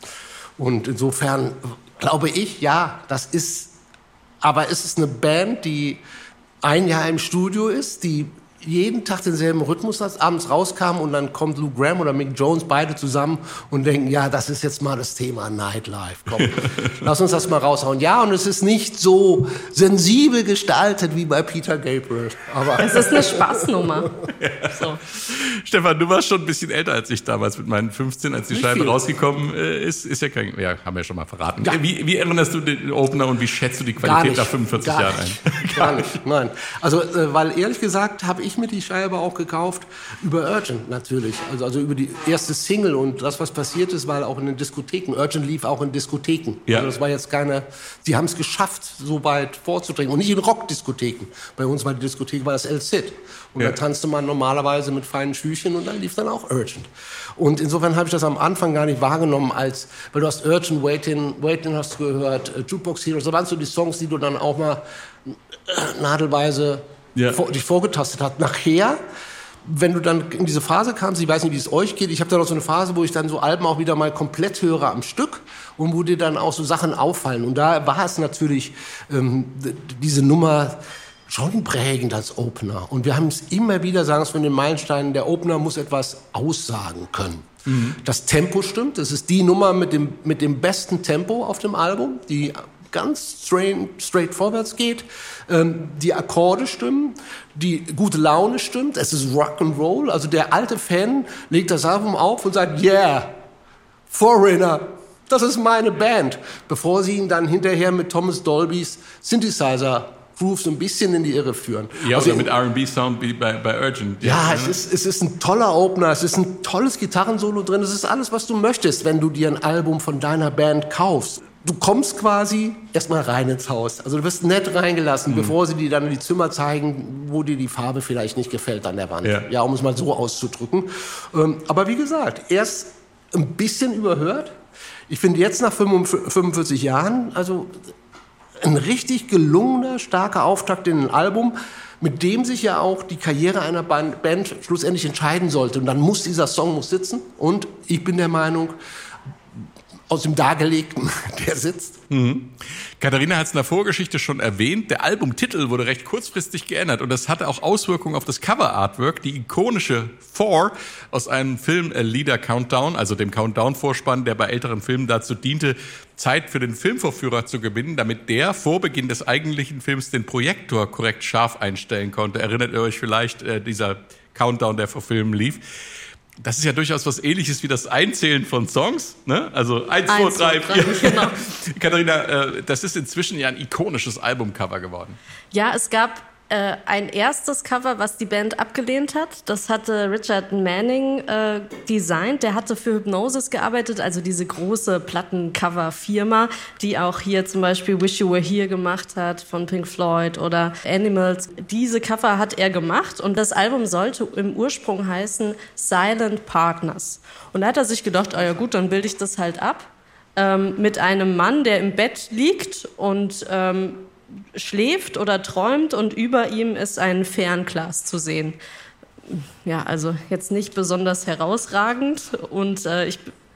Und insofern glaube ich, ja, das ist, aber es ist eine Band, die ein Jahr im Studio ist, die jeden Tag denselben Rhythmus hat, abends rauskam und dann kommt Lou Gramm oder Mick Jones beide zusammen und denken, ja, das ist jetzt mal das Thema Nightlife. Komm, lass uns das mal raushauen. Ja, und es ist nicht so sensibel gestaltet wie bei Peter Gabriel. Aber es ist eine Spaßnummer. Ja. So. Stefan, du warst schon ein bisschen älter als ich damals mit meinen fünfzehn, als die Scheibe viel. rausgekommen ist. Ist ja kein, ja, haben wir ja schon mal verraten. Ja. Wie, wie erinnerst du den Opener und wie schätzt du die Qualität nach fünfundvierzig Jahren ein? Gar nicht, nein. Also, äh, weil ehrlich gesagt habe ich mir die Scheibe auch gekauft über Urgent natürlich, also, also über die erste Single und das, was passiert ist, war auch in den Diskotheken. Urgent lief auch in Diskotheken. Ja. Also das war jetzt keine, sie haben es geschafft, so weit vorzudringen und nicht in Rockdiskotheken. Bei uns war die Diskothek, war das El Cid und ja. da tanzte man normalerweise mit feinen Schüchchen und dann lief dann auch Urgent. Und insofern habe ich das am Anfang gar nicht wahrgenommen als, weil du hast Urgent, Waiting, Waiting hast du gehört, uh, Jukebox Heroes, das waren so die Songs, die du dann auch mal äh, nadelweise Ja. Vor, dich vorgetastet hat. Nachher, wenn du dann in diese Phase kamst, ich weiß nicht, wie es euch geht, ich habe da noch so eine Phase, wo ich dann so Alben auch wieder mal komplett höre am Stück und wo dir dann auch so Sachen auffallen. Und da war es natürlich ähm, diese Nummer schon prägend als Opener. Und wir haben es immer wieder, sagen es von den Meilensteinen, der Opener muss etwas aussagen können. Mhm. Das Tempo stimmt, das ist die Nummer mit dem, mit dem besten Tempo auf dem Album, die ganz straight, straight vorwärts geht. Ähm, die Akkorde stimmen, die gute Laune stimmt, es ist Rock'n'Roll. Also der alte Fan legt das Album auf und sagt, yeah, Foreigner, das ist meine Band. Bevor sie ihn dann hinterher mit Thomas Dolbys Synthesizer Groove so ein bisschen in die Irre führen. Ja, also oder mit R and B-Sound wie bei, bei Urgent. Ja, ja, es ist, es ist ein toller Opener, es ist ein tolles Gitarrensolo drin, es ist alles, was du möchtest, wenn du dir ein Album von deiner Band kaufst. Du kommst quasi erstmal rein ins Haus. Also du wirst nett reingelassen, mhm. bevor sie dir dann die Zimmer zeigen, wo dir die Farbe vielleicht nicht gefällt an der Wand. Ja, ja um es mal so auszudrücken. Ähm, aber wie gesagt, erst ein bisschen überhört. Ich finde jetzt nach fünfundvierzig Jahren, also ein richtig gelungener, starker Auftakt in ein Album, mit dem sich ja auch die Karriere einer Band schlussendlich entscheiden sollte. Und dann muss dieser Song muss sitzen. Und ich bin der Meinung, aus dem Dargelegten, der sitzt. Mhm. Katharina hat es in der Vorgeschichte schon erwähnt, der Albumtitel wurde recht kurzfristig geändert und das hatte auch Auswirkungen auf das Cover-Artwork. Die ikonische Four aus einem Film äh, Leader Countdown, also dem Countdown-Vorspann, der bei älteren Filmen dazu diente, Zeit für den Filmvorführer zu gewinnen, damit der vor Beginn des eigentlichen Films den Projektor korrekt scharf einstellen konnte. Erinnert ihr euch vielleicht, äh, dieser Countdown, der vor Filmen lief? Das ist ja durchaus was Ähnliches wie das Einzählen von Songs, ne? Also eins, zwei, drei, vier. Genau. Katharina, äh, das ist inzwischen ja ein ikonisches Albumcover geworden. Ja, es gab äh, ein erstes Cover, was die Band abgelehnt hat. Das hatte Richard Manning äh, designt. Der hatte für Hipgnosis gearbeitet, also diese große Plattencover-Firma, die auch hier zum Beispiel Wish You Were Here gemacht hat von Pink Floyd oder Animals. Diese Cover hat er gemacht und das Album sollte im Ursprung heißen Silent Partners. Und da hat er sich gedacht, ah ja gut, dann bilde ich das halt ab ähm, mit einem Mann, der im Bett liegt und ähm, schläft oder träumt und über ihm ist ein Fernglas zu sehen. Ja, also jetzt nicht besonders herausragend und äh, ich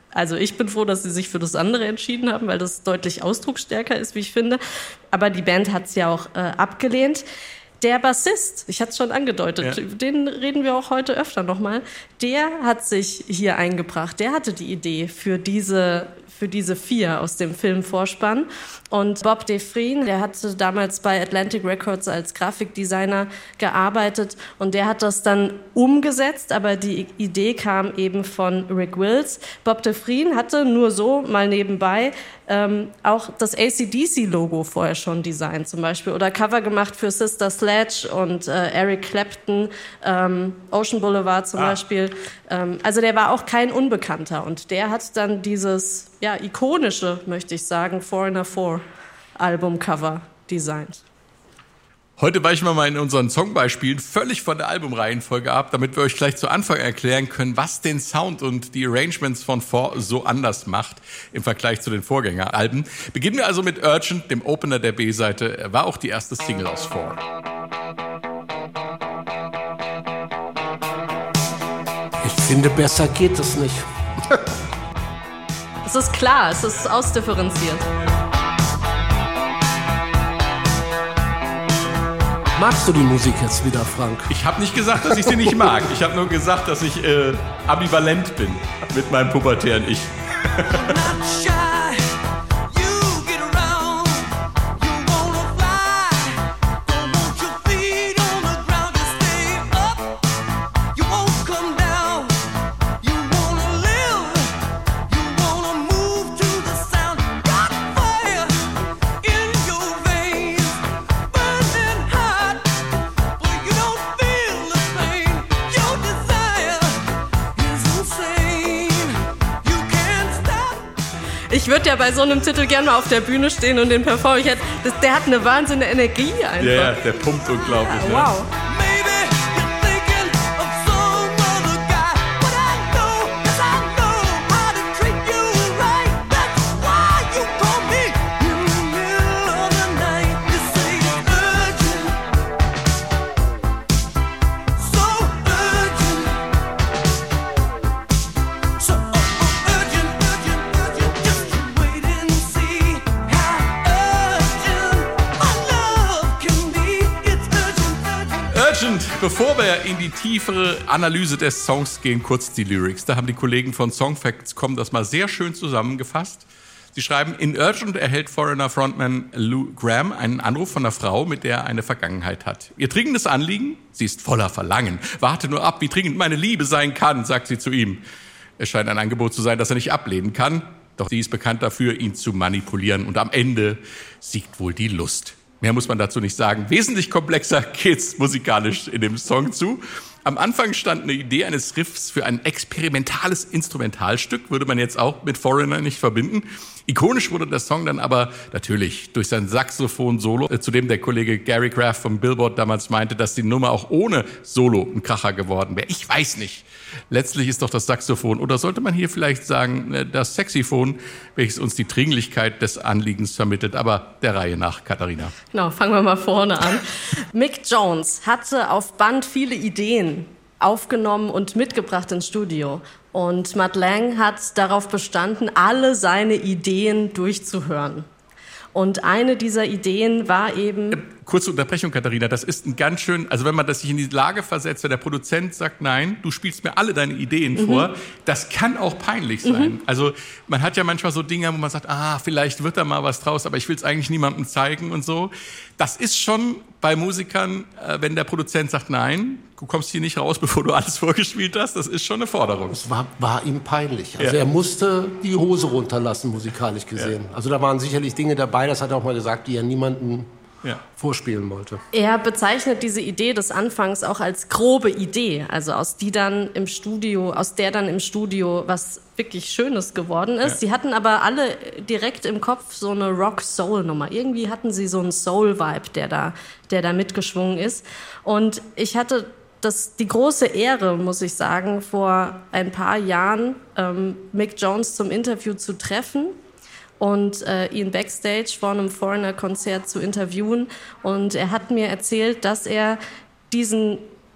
Also ich bin froh, dass sie sich für das andere entschieden haben, weil das deutlich ausdrucksstärker ist, wie ich finde. Aber die Band hat es ja auch äh, abgelehnt. Der Bassist, ich hatte es schon angedeutet, Ja. über den reden wir auch heute öfter nochmal, der hat sich hier eingebracht. Der hatte die Idee für diese, für diese vier aus dem Filmvorspann. Und Bob Defreen, der hatte damals bei Atlantic Records als Grafikdesigner gearbeitet und der hat das dann umgesetzt, aber die Idee kam eben von Rick Wills. Bob Defreen hatte nur so mal nebenbei ähm, auch das A C D C-Logo vorher schon designt zum Beispiel oder Cover gemacht für Sister Sledge und äh, Eric Clapton, ähm, Ocean Boulevard zum Ah. Beispiel. Ähm, also der war auch kein Unbekannter und der hat dann dieses ja, ikonische, möchte ich sagen, Foreigner four Albumcover designt. Heute weichen wir mal in unseren Songbeispielen völlig von der Albumreihenfolge ab, damit wir euch gleich zu Anfang erklären können, was den Sound und die Arrangements von Four so anders macht im Vergleich zu den Vorgängeralben. Beginnen wir also mit Urgent, dem Opener der B-Seite. Er war auch die erste Single aus Four. Ich finde, besser geht es nicht. Es ist klar, es ist ausdifferenziert. Magst du die Musik jetzt wieder, Frank? Ich habe nicht gesagt, dass ich sie nicht mag. Ich habe nur gesagt, dass ich äh, ambivalent bin mit meinem pubertären Ich. Not shy, you get around. You wanna fly, don't want your feet on the ground. Just stay up, you won't come down. You wanna live, you wanna move to the sound. Got fire in your veins, burning hot, but you don't feel the pain. Your desire is insane. You can't stop. Ich würde ja bei so einem Titel gerne mal auf der Bühne stehen und den performen. Ich hätte, das, der hat eine wahnsinnige Energie einfach. Ja, ja, der pumpt unglaublich. Ne? Wow. Maybe you're thinking of some other guy, but I know, 'cause I know how to treat you right. That's why you call me in the middle of the night. You say it's urgent, so urgent, so uh, uh, urgent, urgent, urgent. Just you wait and see how urgent my love can be. It's urgent, urgent. Urgent, bevor wir in die tiefere Analyse des Songs gehen, kurz die Lyrics. Da haben die Kollegen von Songfacts kommen das mal sehr schön zusammengefasst. Sie schreiben, in Urgent erhält Foreigner-Frontman Lou Gramm einen Anruf von einer Frau, mit der er eine Vergangenheit hat. Ihr dringendes Anliegen? Sie ist voller Verlangen. Warte nur ab, wie dringend meine Liebe sein kann, sagt sie zu ihm. Es scheint ein Angebot zu sein, das er nicht ablehnen kann. Doch sie ist bekannt dafür, ihn zu manipulieren. Und am Ende siegt wohl die Lust. Mehr muss man dazu nicht sagen. Wesentlich komplexer geht's musikalisch in dem Song zu. Am Anfang stand eine Idee eines Riffs für ein experimentales Instrumentalstück, würde man jetzt auch mit Foreigner nicht verbinden. Ikonisch wurde der Song dann aber natürlich durch sein Saxophon-Solo, äh, zu dem der Kollege Gary Graff vom Billboard damals meinte, dass die Nummer auch ohne Solo ein Kracher geworden wäre. Ich weiß nicht. Letztlich ist doch das Saxophon, oder sollte man hier vielleicht sagen, äh, das Saxophon, welches uns die Dringlichkeit des Anliegens vermittelt. Aber der Reihe nach, Katharina. Genau, fangen wir mal vorne an. Mick Jones hatte auf Band viele Ideen aufgenommen und mitgebracht ins Studio. Und Mutt Lange hat darauf bestanden, alle seine Ideen durchzuhören. Und eine dieser Ideen war eben... Kurze Unterbrechung, Katharina. Das ist ein ganz schön, also wenn man das sich in die Lage versetzt, wenn der Produzent sagt, nein, du spielst mir alle deine Ideen mhm. vor, das kann auch peinlich sein. Mhm. Also man hat ja manchmal so Dinge, wo man sagt, ah, vielleicht wird da mal was draus, aber ich will es eigentlich niemandem zeigen und so. Das ist schon bei Musikern, wenn der Produzent sagt, nein, du kommst hier nicht raus, bevor du alles vorgespielt hast, das ist schon eine Forderung. Es war, war ihm peinlich. Also Ja. er musste die Hose runterlassen, musikalisch gesehen. Ja. Also da waren sicherlich Dinge dabei, das hat er auch mal gesagt, die er niemandem Ja. vorspielen wollte. Er bezeichnet diese Idee des Anfangs auch als grobe Idee, also aus die dann im Studio, aus der dann im Studio was wirklich Schönes geworden ist. Ja. Sie hatten aber alle direkt im Kopf so eine Rock-Soul-Nummer. Irgendwie hatten sie so einen Soul-Vibe, der da, der da mitgeschwungen ist. Und ich hatte das, die große Ehre, muss ich sagen, vor ein paar Jahren ähm, Mick Jones zum Interview zu treffen und äh, ihn backstage vor einem Foreigner-Konzert zu interviewen. Und er hat mir erzählt, dass er diesen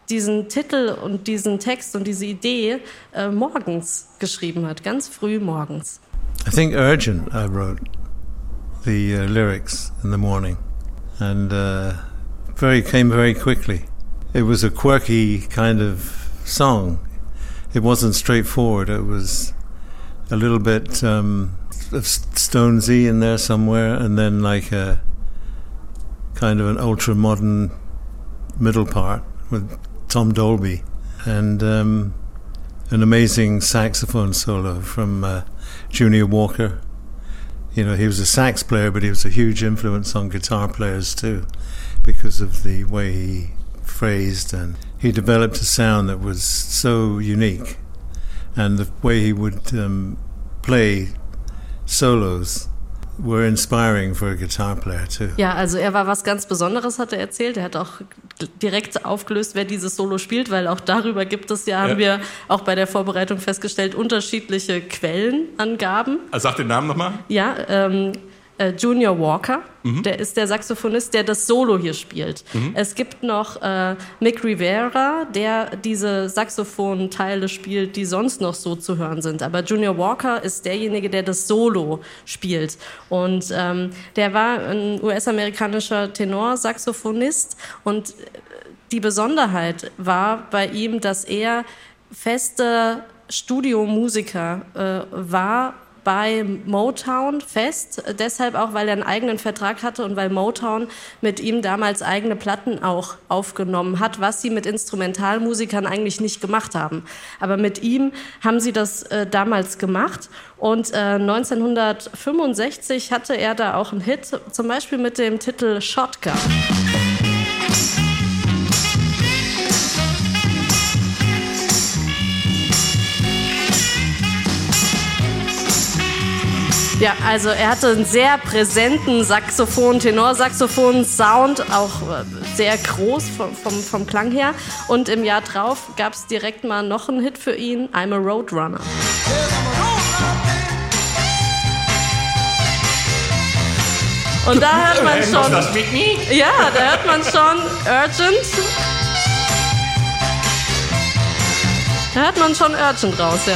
diesen Titel und diesen Text und diese Idee äh, morgens geschrieben hat, ganz früh morgens. I think Urgent I wrote the uh, lyrics in the morning, and uh, very came very quickly. It was a quirky kind of song. It wasn't straightforward. It was a little bit um, of Stonesy in there somewhere, and then like a kind of an ultra modern middle part with Tom Dolby, and um, an amazing saxophone solo from uh, Junior Walker. You know, he was a sax player, but he was a huge influence on guitar players too, because of the way he phrased, and he developed a sound that was so unique, and the way he would um, play solos were inspiring for a guitar player too. Ja, also er war was ganz Besonderes, hat er erzählt. Er hat auch direkt aufgelöst, wer dieses Solo spielt, weil auch darüber gibt es ja, haben Ja. wir auch bei der Vorbereitung festgestellt, unterschiedliche Quellenangaben. Also sag den Namen nochmal. Ja, ähm, äh, Junior Walker, Mhm. der ist der Saxophonist, der das Solo hier spielt. Mhm. Es gibt noch äh, Mick Rivera, der diese Saxophonteile spielt, die sonst noch so zu hören sind. Aber Junior Walker ist derjenige, der das Solo spielt. Und ähm, der war ein U S-amerikanischer Tenorsaxophonist. Und die Besonderheit war bei ihm, dass er feste Studiomusiker äh, war, bei Motown fest, deshalb auch, weil er einen eigenen Vertrag hatte und weil Motown mit ihm damals eigene Platten auch aufgenommen hat, was sie mit Instrumentalmusikern eigentlich nicht gemacht haben. Aber mit ihm haben sie das äh, damals gemacht und äh, neunzehnhundertfünfundsechzig hatte er da auch einen Hit, zum Beispiel mit dem Titel Shotgun. Ja, also er hatte einen sehr präsenten Saxophon, Tenorsaxophon-Sound, auch äh, sehr groß vom, vom, vom Klang her. Und im Jahr drauf gab es direkt mal noch einen Hit für ihn, I'm a Roadrunner. Und da hört man schon, ja, da hört man schon Urgent. Da hört man schon Urgent raus, ja.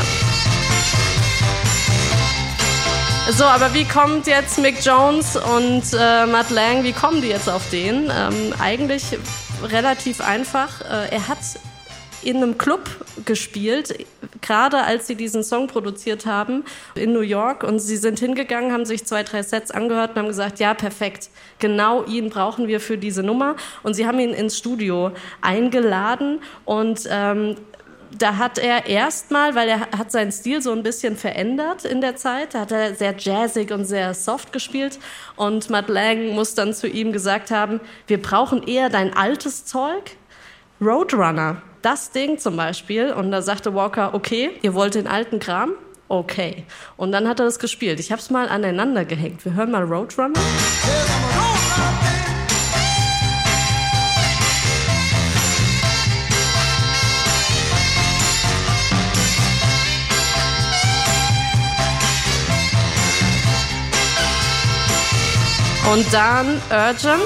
So, aber wie kommt jetzt Mick Jones und äh, Mutt Lange, wie kommen die jetzt auf den? Ähm, eigentlich relativ einfach. Äh, er hat in einem Club gespielt, gerade als sie diesen Song produziert haben in New York, und sie sind hingegangen, haben sich zwei, drei Sets angehört und haben gesagt, ja, perfekt, genau ihn brauchen wir für diese Nummer. Und sie haben ihn ins Studio eingeladen und ähm, da hat er erstmal, weil er hat seinen Stil so ein bisschen verändert in der Zeit, da hat er sehr jazzig und sehr soft gespielt, und Mutt Lange muss dann zu ihm gesagt haben, wir brauchen eher dein altes Zeug, Roadrunner, das Ding zum Beispiel. Und da sagte Walker, okay, ihr wollt den alten Kram? Okay. Und dann hat er das gespielt. Ich habe es mal aneinander gehängt. Wir hören mal Roadrunner. Und dann Urgent.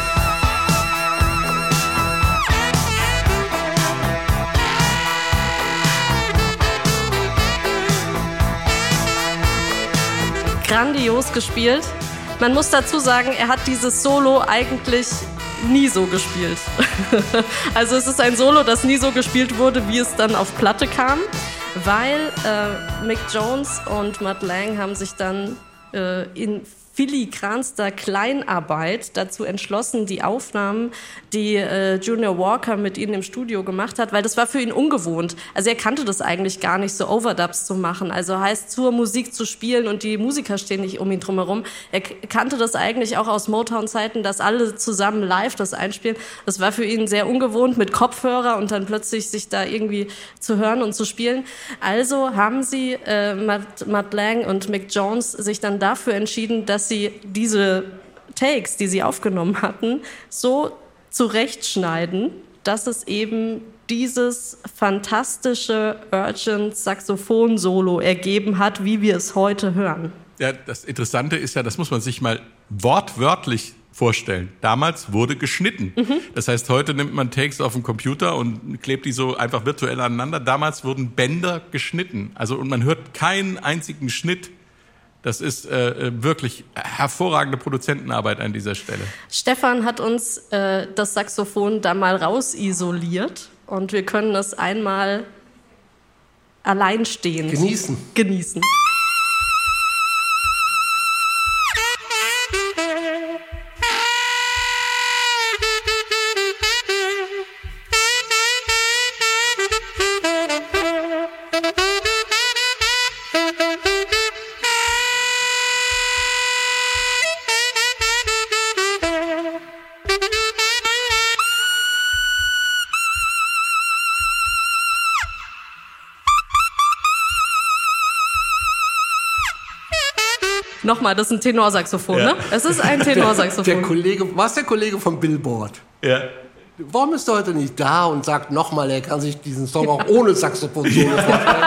Grandios gespielt. Man muss dazu sagen, er hat dieses Solo eigentlich nie so gespielt. Also es ist ein Solo, das nie so gespielt wurde, wie es dann auf Platte kam, weil äh, Mick Jones und Mutt Lange haben sich dann äh, in filigranster Kleinarbeit dazu entschlossen, die Aufnahmen, die äh, Junior Walker mit ihnen im Studio gemacht hat, weil das war für ihn ungewohnt. Also er kannte das eigentlich gar nicht, so Overdubs zu machen. Also heißt, zur Musik zu spielen und die Musiker stehen nicht um ihn drumherum. Er k- kannte das eigentlich auch aus Motown-Zeiten, dass alle zusammen live das einspielen. Das war für ihn sehr ungewohnt, mit Kopfhörer und dann plötzlich sich da irgendwie zu hören und zu spielen. Also haben sie, äh, Mutt, Mutt Lange und Mick Jones, sich dann dafür entschieden, dass sie diese Takes, die sie aufgenommen hatten, so zurechtschneiden, dass es eben dieses fantastische Urgent-Saxophon-Solo ergeben hat, wie wir es heute hören. Ja, das Interessante ist ja, das muss man sich mal wortwörtlich vorstellen. Damals wurde geschnitten. Mhm. Das heißt, heute nimmt man Takes auf dem Computer und klebt die so einfach virtuell aneinander. Damals wurden Bänder geschnitten. Also, und man hört keinen einzigen Schnitt. Das ist äh, wirklich hervorragende Produzentenarbeit an dieser Stelle. Stefan hat uns äh, das Saxophon da mal rausisoliert und wir können es einmal alleinstehend Genießen. genießen. Nochmal, das ist ein Tenorsaxophon, Ja. ne? Es ist ein Tenorsaxophon. Der Kollege, was der Kollege vom Billboard? Ja. Warum ist er heute nicht da und sagt nochmal, er kann sich diesen Song auch ohne Saxophon-Solo vorstellen?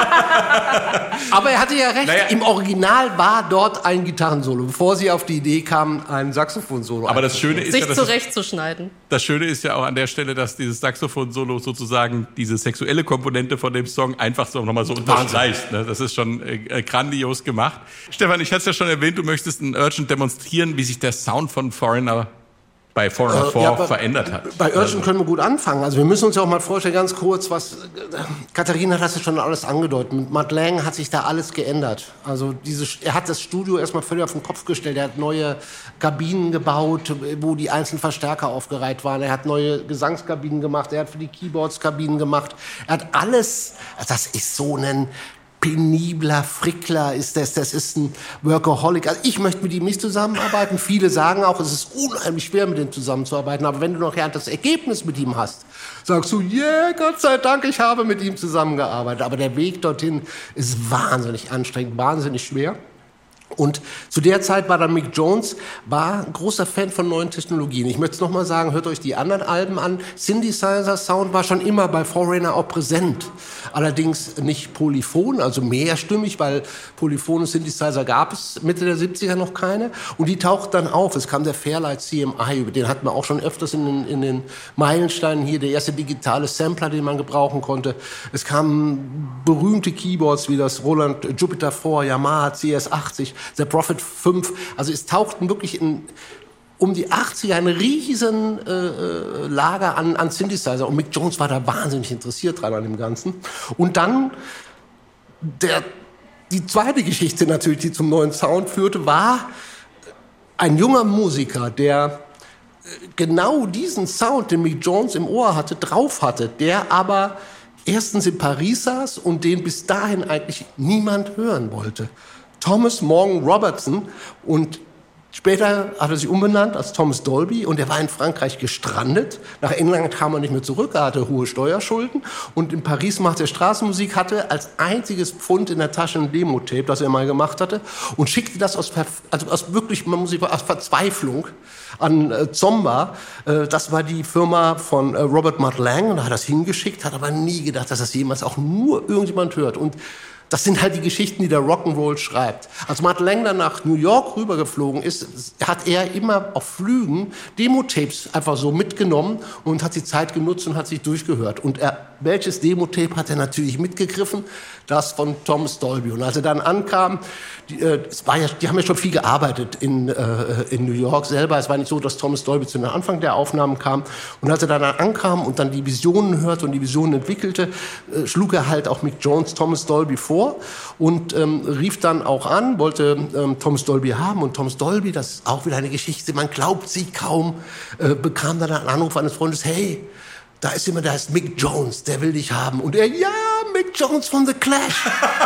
Aber er hatte ja recht, Naja. im Original war dort ein Gitarrensolo, bevor sie auf die Idee kamen, ein Saxophon-Solo Aber das Schöne ist ja, Sich dass es, zurechtzuschneiden. das Schöne ist ja auch an der Stelle, dass dieses Saxophon-Solo sozusagen diese sexuelle Komponente von dem Song einfach so nochmal so unterstreicht. Ne? Das ist schon äh, grandios gemacht. Stefan, ich hatte es ja schon erwähnt, du möchtest in Urgent demonstrieren, wie sich der Sound von Foreigner bei Foreigner Äh, vier ja, bei- verändert hat. Bei Urgent können wir gut anfangen. Also wir müssen uns ja auch mal vorstellen, ganz kurz, was äh, Katharina hat das ja schon alles angedeutet. Mit Mutt Lange hat sich da alles geändert. Also diese, er hat das Studio erstmal völlig auf den Kopf gestellt. Er hat neue Kabinen gebaut, wo die einzelnen Verstärker aufgereiht waren. Er hat neue Gesangskabinen gemacht. Er hat für die Keyboards Kabinen gemacht. Er hat alles. Das ist so ein penibler Frickler ist das, das ist ein Workaholic. Also ich möchte mit ihm nicht zusammenarbeiten. Viele sagen auch, es ist unheimlich schwer, mit ihm zusammenzuarbeiten. Aber wenn du noch das Ergebnis mit ihm hast, sagst du, yeah, Gott sei Dank, ich habe mit ihm zusammengearbeitet. Aber der Weg dorthin ist wahnsinnig anstrengend, wahnsinnig schwer. Und zu der Zeit war dann Mick Jones war ein großer Fan von neuen Technologien. Ich möchte es nochmal sagen, hört euch die anderen Alben an. Synthesizer-Sound war schon immer bei Foreigner auch präsent. Allerdings nicht polyphon, also mehrstimmig, weil polyphone Synthesizer gab es Mitte der siebziger noch keine. Und die taucht dann auf. Es kam der Fairlight C M I, über den hatten wir auch schon öfters in den, in den Meilensteinen hier, der erste digitale Sampler, den man gebrauchen konnte. Es kamen berühmte Keyboards wie das Roland Jupiter vier, Yamaha C S achtzig, der Prophet fünf. Also es tauchten wirklich in, um die achtziger ein riesen äh, Lager an, an Synthesizer. Und Mick Jones war da wahnsinnig interessiert dran an dem Ganzen. Und dann der, die zweite Geschichte natürlich, die zum neuen Sound führte, war ein junger Musiker, der genau diesen Sound, den Mick Jones im Ohr hatte, drauf hatte, der aber erstens in Paris saß und den bis dahin eigentlich niemand hören wollte. Thomas Morgan Robertson, und später hat er sich umbenannt als Thomas Dolby, und er war in Frankreich gestrandet. Nach England kam er nicht mehr zurück, er hatte hohe Steuerschulden und in Paris machte er Straßenmusik, hatte als einziges Pfund in der Tasche ein Demo-Tape, das er mal gemacht hatte, und schickte das aus, Ver- also aus wirklich, man muss sich aus Verzweiflung an äh, Zomba. Äh, das war die Firma von äh, Robert Mutt Lange, und da hat er das hingeschickt, hat aber nie gedacht, dass das jemals auch nur irgendjemand hört. Und das sind halt die Geschichten, die der Rock'n'Roll schreibt. Als Mutt Lange dann nach New York rübergeflogen ist, hat er immer auf Flügen Demo-Tapes einfach so mitgenommen und hat die Zeit genutzt und hat sich durchgehört. Und er, welches Demo-Tape hat er natürlich mitgegriffen? Das von Thomas Dolby. Und als er dann ankam, die, äh, es war ja, die haben ja schon viel gearbeitet in, äh, in New York selber. Es war nicht so, dass Thomas Dolby zu den Anfang der Aufnahmen kam. Und als er dann ankam und dann die Visionen hörte und die Visionen entwickelte, äh, schlug er halt auch Mick Jones Thomas Dolby vor und ähm, rief dann auch an, wollte ähm, Thomas Dolby haben. Und Thomas Dolby, das ist auch wieder eine Geschichte, man glaubt sie kaum, äh, bekam dann einen Anruf eines Freundes, hey, da ist jemand, der heißt Mick Jones, der will dich haben. Und er, ja, Mick Jones von The Clash.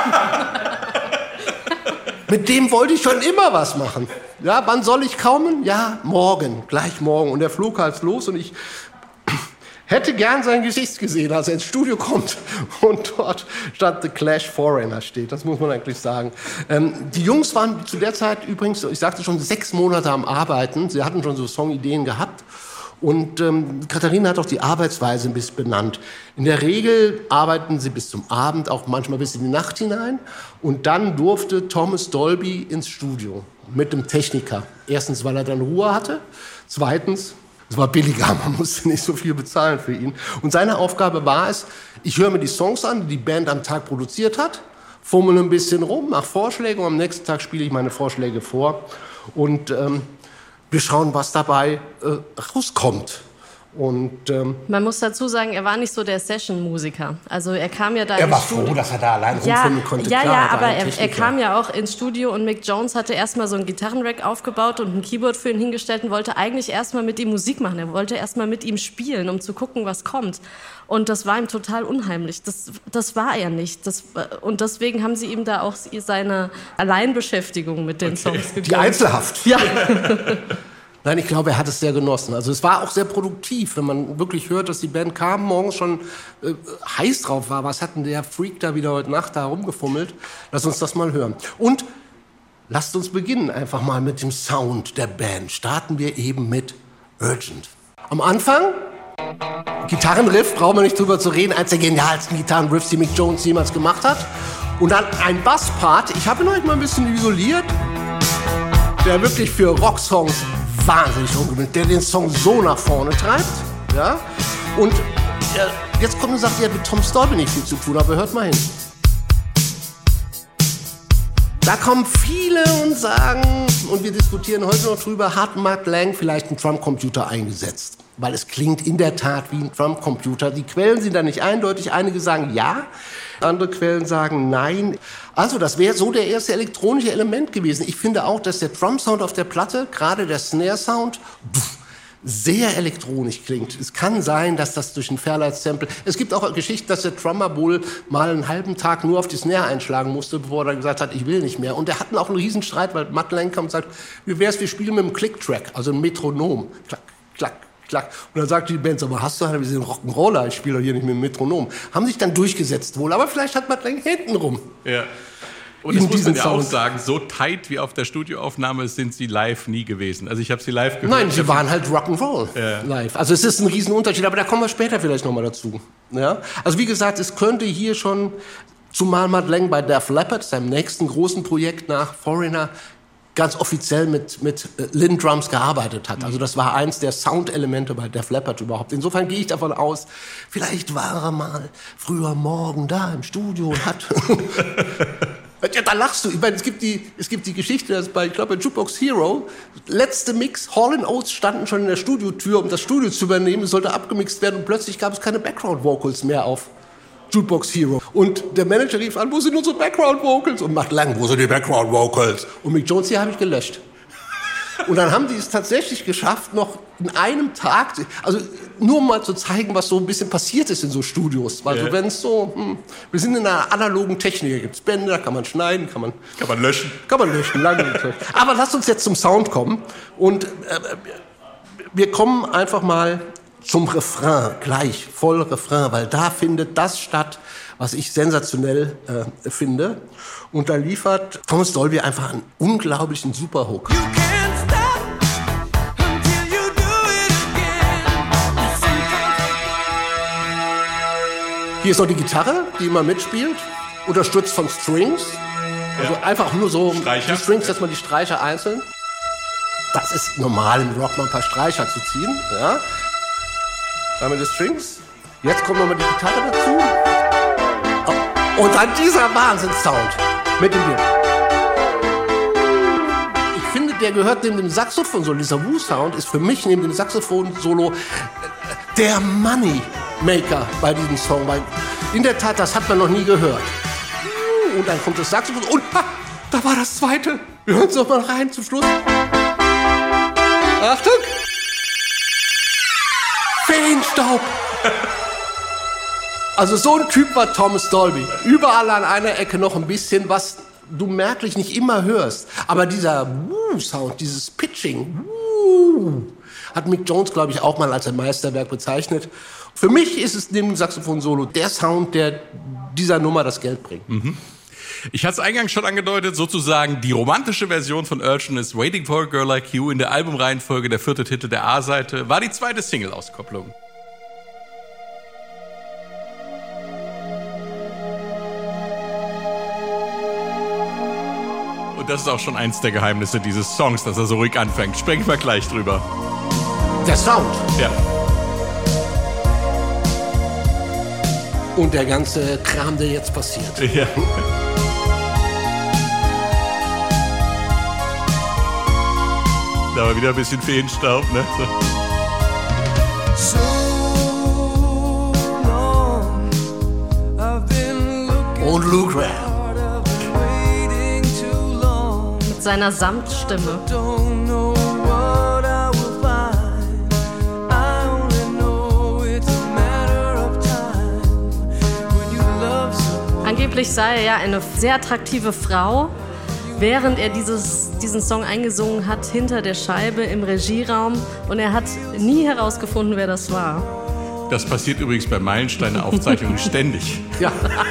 Mit dem wollte ich schon immer was machen. Ja, wann soll ich kommen? Ja, morgen, gleich morgen. Und er flog halt los und ich hätte gern sein Gesicht gesehen, als er ins Studio kommt und dort statt The Clash Foreigner steht. Das muss man eigentlich sagen. Ähm, die Jungs waren zu der Zeit übrigens, ich sagte schon, sechs Monate am Arbeiten. Sie hatten schon so Songideen gehabt. Und ähm, Katharina hat auch die Arbeitsweise ein bisschen benannt. In der Regel arbeiten sie bis zum Abend, auch manchmal bis in die Nacht hinein. Und dann durfte Thomas Dolby ins Studio mit dem Techniker. Erstens, weil er dann Ruhe hatte. Zweitens, es war billiger, man musste nicht so viel bezahlen für ihn. Und seine Aufgabe war es, ich höre mir die Songs an, die die Band am Tag produziert hat, fummel ein bisschen rum, mache Vorschläge und am nächsten Tag spiele ich meine Vorschläge vor. Und ähm, wir schauen, was dabei äh, rauskommt. Und, ähm, Man muss dazu sagen, er war nicht so der Session-Musiker. Also er kam ja da er ins war Studio. froh, dass er da allein Ja, rumfummeln konnte. ja, Klar, ja, war aber ein er, er Techniker. kam ja auch ins Studio und Mick Jones hatte erstmal so ein Gitarrenrack aufgebaut und ein Keyboard für ihn hingestellt und wollte eigentlich erstmal mit ihm Musik machen. Er wollte erstmal mit ihm spielen, um zu gucken, was kommt. Und das war ihm total unheimlich. Das, das war er nicht. Das, und deswegen haben sie ihm da auch seine Alleinbeschäftigung mit den okay. Songs gegeben. Die Einzelhaft. Ja. Nein, ich glaube, er hat es sehr genossen. Also es war auch sehr produktiv, wenn man wirklich hört, dass die Band kam, morgens schon äh, heiß drauf war. Was hat denn der Freak da wieder heute Nacht da rumgefummelt? Lass uns das mal hören. Und lasst uns beginnen einfach mal mit dem Sound der Band. Starten wir eben mit Urgent. Am Anfang, Gitarrenriff, brauchen wir nicht drüber zu reden, eins der genialsten Gitarrenriffs, die Mick Jones jemals gemacht hat. Und dann ein Basspart, ich habe ihn euch mal ein bisschen isoliert, der wirklich für Rocksongs wahnsinnig ungewöhnlich, der den Song so nach vorne treibt. Ja? Und äh, jetzt kommt und sagt, er hat mit Tom Dolby nicht viel zu tun, aber hört mal hin. Da kommen viele und sagen, und wir diskutieren heute noch drüber, hat Mutt Lange vielleicht einen Drumcomputer eingesetzt? Weil es klingt in der Tat wie ein Drumcomputer. Die Quellen sind da nicht eindeutig. Einige sagen ja, andere Quellen sagen nein. Also das wäre so der erste elektronische Element gewesen. Ich finde auch, dass der Drum-Sound auf der Platte, gerade der Snare-Sound, sehr elektronisch klingt. Es kann sein, dass das durch ein Fairlight-Sample... Es gibt auch Geschichten, dass der Drummer wohl mal einen halben Tag nur auf die Snare einschlagen musste, bevor er gesagt hat, ich will nicht mehr. Und der hatten auch einen Riesenstreit, weil Mutt Lange kam und sagt, wie wär's, wir spielen mit einem Click-Track, also einem Metronom. Klack, klack, klack. Und dann sagte die Band, aber hast du einen, wir sind Rock'n'Roller, ich spiele doch hier nicht mit dem Metronom. Haben sich dann durchgesetzt wohl, aber vielleicht hat Mutt Lange hintenrum. Ja. Und das muss man ja auch sagen, so tight wie auf der Studioaufnahme sind sie live nie gewesen. Also ich habe sie live gehört. Nein, sie waren halt Rock'n'Roll ja. live. Also es ist ein Riesenunterschied, aber da kommen wir später vielleicht nochmal dazu. Ja? Also wie gesagt, es könnte hier schon, zumal Mutt Lange bei Def Leppard, seinem nächsten großen Projekt nach Foreigner, ganz offiziell mit, mit Linn Drums gearbeitet hat. Also das war eins der Soundelemente bei Def Leppard überhaupt. Insofern gehe ich davon aus, vielleicht war er mal früher morgen da im Studio und hat... Ja, da lachst du. Ich meine, es gibt die, es gibt die Geschichte, dass bei, ich glaube, bei Jukebox Hero, letzte Mix, Hall and Oates standen schon in der Studiotür, um das Studio zu übernehmen. Es sollte abgemixt werden und plötzlich gab es keine Background-Vocals mehr auf Jukebox Hero. Und der Manager rief an, wo sind unsere Background-Vocals? Und macht lang, wo sind die Background-Vocals? Und Mick Jones, die habe ich gelöscht. Und dann haben die es tatsächlich geschafft, noch in einem Tag, also nur um mal zu zeigen, was so ein bisschen passiert ist in so Studios. Also ja. wenn es so, hm, wir sind in einer analogen Technik, da gibt es Bänder, kann man schneiden, kann man... Kann man löschen. Kann man löschen, lange. Aber lasst uns jetzt zum Sound kommen. Und äh, wir kommen einfach mal zum Refrain, gleich, voll Refrain, weil da findet das statt, was ich sensationell äh, finde. Und da liefert Thomas Dolby einfach einen unglaublichen Superhook. Hier ist noch die Gitarre, die immer mitspielt, unterstützt von Strings. Also ja. einfach nur so Streicher. Die Strings, dass man die Streicher einzeln. Das ist normal im Rock, mal ein paar Streicher zu ziehen. Ja. Dann haben wir die Strings. Jetzt kommt nochmal die Gitarre dazu. Und dann dieser Wahnsinnssound mit dem Bier. Ich finde, der gehört neben dem Saxophon-Solo. Dieser Woo-Sound ist für mich neben dem Saxophon-Solo der Money-Maker bei diesem Song. Weil in der Tat, das hat man noch nie gehört. Und dann kommt das Saxophon und ha, da war das zweite. Wir hören es noch mal rein zum Schluss. Achtung! Feenstaub! Also so ein Typ war Thomas Dolby. Überall an einer Ecke noch ein bisschen, was du merklich nicht immer hörst. Aber dieser Woo-Sound, dieses Pitching, Woo, hat Mick Jones, glaube ich, auch mal als ein Meisterwerk bezeichnet. Für mich ist es neben dem Saxophon-Solo der Sound, der dieser Nummer das Geld bringt. Mhm. Ich hatte es eingangs schon angedeutet, sozusagen die romantische Version von Urchin ist Waiting for a Girl Like You in der Albumreihenfolge, der vierte Titel der A-Seite, war die zweite Single-Auskopplung. Und das ist auch schon eins der Geheimnisse dieses Songs, dass er so ruhig anfängt. Sprechen wir gleich drüber. Der Sound. Ja. Und der ganze Kram, der jetzt passiert. Ja. Da war wieder ein bisschen Feenstaub, ne? So. Und Lou Gramm. Mit seiner Samtstimme. Angeblich sei er ja eine sehr attraktive Frau, während er dieses, diesen Song eingesungen hat, hinter der Scheibe im Regieraum. Und er hat nie herausgefunden, wer das war. Das passiert übrigens bei Meilensteine-Aufzeichnungen ständig. Ja.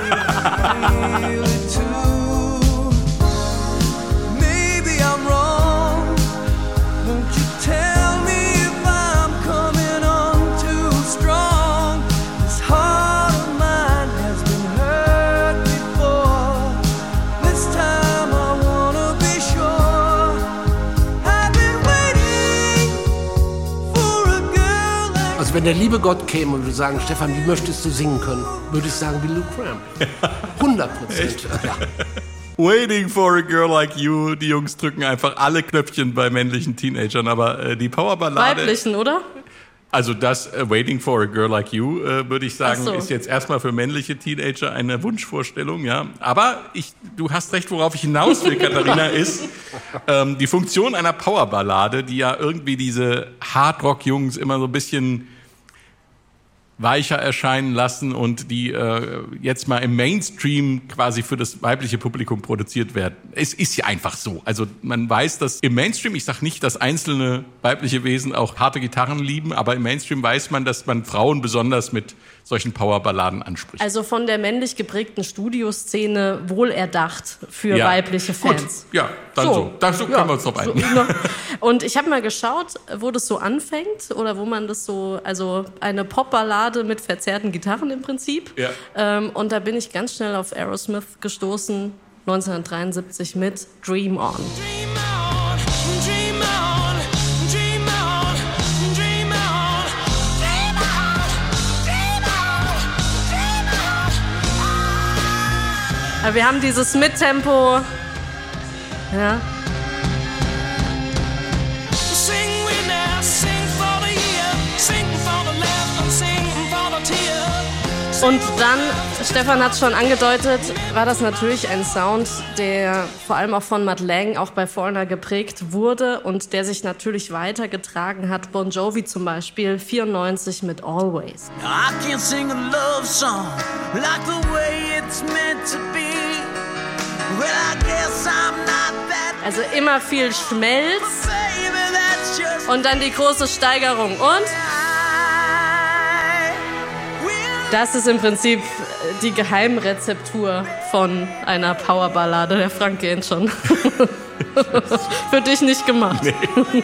Wenn der liebe Gott käme und würde sagen, Stefan, wie möchtest du singen können, würde ich sagen, wie Lou Gramm. hundert Prozent. Ja. Waiting for a Girl Like You. Die Jungs drücken einfach alle Knöpfchen bei männlichen Teenagern, aber äh, die Powerballade... Weiblichen, oder? Also das äh, Waiting for a Girl Like You, äh, würde ich sagen, so. ist jetzt erstmal für männliche Teenager eine Wunschvorstellung, ja. Aber ich, du hast recht, worauf ich hinaus will, Katharina, ist ähm, die Funktion einer Powerballade, die ja irgendwie diese Hardrock-Jungs immer so ein bisschen weicher erscheinen lassen und die äh, jetzt mal im Mainstream quasi für das weibliche Publikum produziert werden. Es ist ja einfach so. Also man weiß, dass im Mainstream, ich sage nicht, dass einzelne weibliche Wesen auch harte Gitarren lieben, aber im Mainstream weiß man, dass man Frauen besonders mit solchen Powerballaden anspricht. Also von der männlich geprägten Studioszene wohl erdacht für ja. weibliche Fans. Gut. Ja, dann so. so. Dazu ja. können wir uns drauf einigen. So, und ich habe mal geschaut, wo das so anfängt oder wo man das so, also eine Popballade mit verzerrten Gitarren im Prinzip. Ja. Ähm, und da bin ich ganz schnell auf Aerosmith gestoßen, neunzehnhundertdreiundsiebzig mit Dream On. Dream on, dream on, dream on, dream on, dream on, dream on, dream on. Wir haben dieses Mittempo. Ja. Sing we now, sing for the year, sing for the laughter, sing for the tears. Und dann, Stefan hat es schon angedeutet, war das natürlich ein Sound, der vor allem auch von Mutt Lange auch bei Foreigner geprägt wurde und der sich natürlich weitergetragen hat. Bon Jovi zum Beispiel, vierundneunzig mit Always. I can't sing a love song like the way it's meant to be. Well, I guess I'm not that Also immer viel Schmelz baby, that's just und dann die große Steigerung. Und das ist im Prinzip die Geheimrezeptur von einer Powerballade. Der Frank kennt schon. Für dich nicht gemacht. Nee.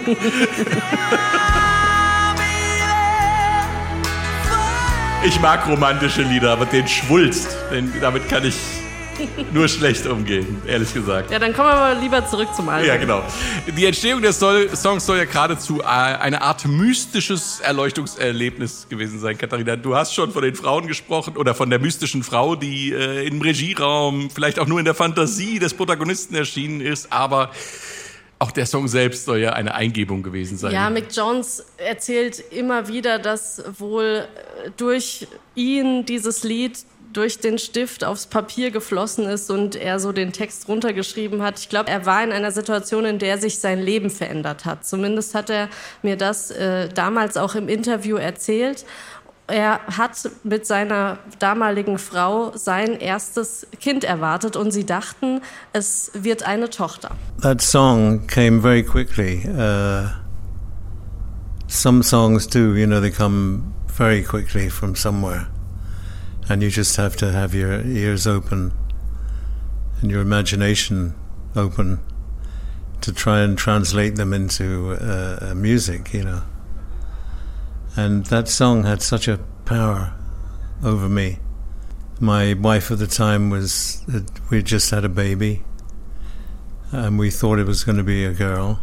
Ich mag romantische Lieder, aber den Schwulst, den, damit kann ich nur schlecht umgehen, ehrlich gesagt. Ja, dann kommen wir mal lieber zurück zum Album. Ja, genau. Die Entstehung des soll, Songs soll ja geradezu eine Art mystisches Erleuchtungserlebnis gewesen sein, Katharina. Du hast schon von den Frauen gesprochen oder von der mystischen Frau, die äh, im Regieraum, vielleicht auch nur in der Fantasie des Protagonisten erschienen ist, aber auch der Song selbst soll ja eine Eingebung gewesen sein. Ja, Mick Jones erzählt immer wieder, dass wohl durch ihn dieses Lied durch den Stift aufs Papier geflossen ist und er so den Text runtergeschrieben hat. Ich glaube, er war in einer Situation, in der sich sein Leben verändert hat. Zumindest hat er mir das äh, damals auch im Interview erzählt. Er hat mit seiner damaligen Frau sein erstes Kind erwartet und sie dachten, es wird eine Tochter. That song came very quickly. Uh, some songs do, you know, they come very quickly from somewhere. And you just have to have your ears open and your imagination open to try and translate them into uh, music, you know. And that song had such a power over me. My wife at the time was, we just had a baby, and we thought it was going to be a girl.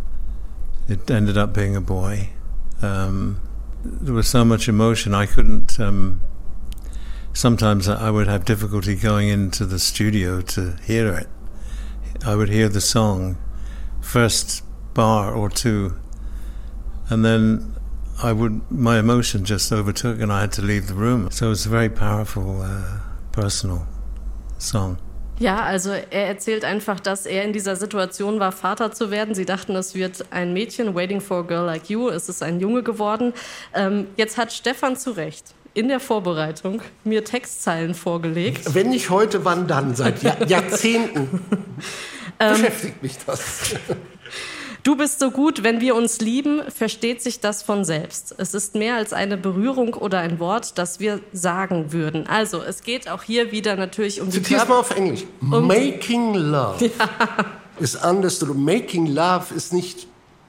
It ended up being a boy. Um, there was so much emotion, I couldn't... Um, sometimes I would have difficulty going into the studio to hear it. I would hear the song, first bar or two, and then I would, my emotion just overtook and I had to leave the room. So it was a very powerful, uh, personal song. Ja, also er erzählt einfach, dass er in dieser Situation war, Vater zu werden. Sie dachten, es wird ein Mädchen, Waiting for a Girl Like You. Es ist ein Junge geworden. Ähm, jetzt hat Stefan zu Recht in der Vorbereitung mir Textzeilen vorgelegt. Wenn nicht heute, wann dann? Seit Jahr- Jahrzehnten beschäftigt mich das. Du bist so gut, wenn wir uns lieben, versteht sich das von selbst. Es ist mehr als eine Berührung oder ein Wort, das wir sagen würden. Also, es geht auch hier wieder natürlich um die Zitier's Körper- mal auf Englisch. Um- Making love is understood. Making love ist nicht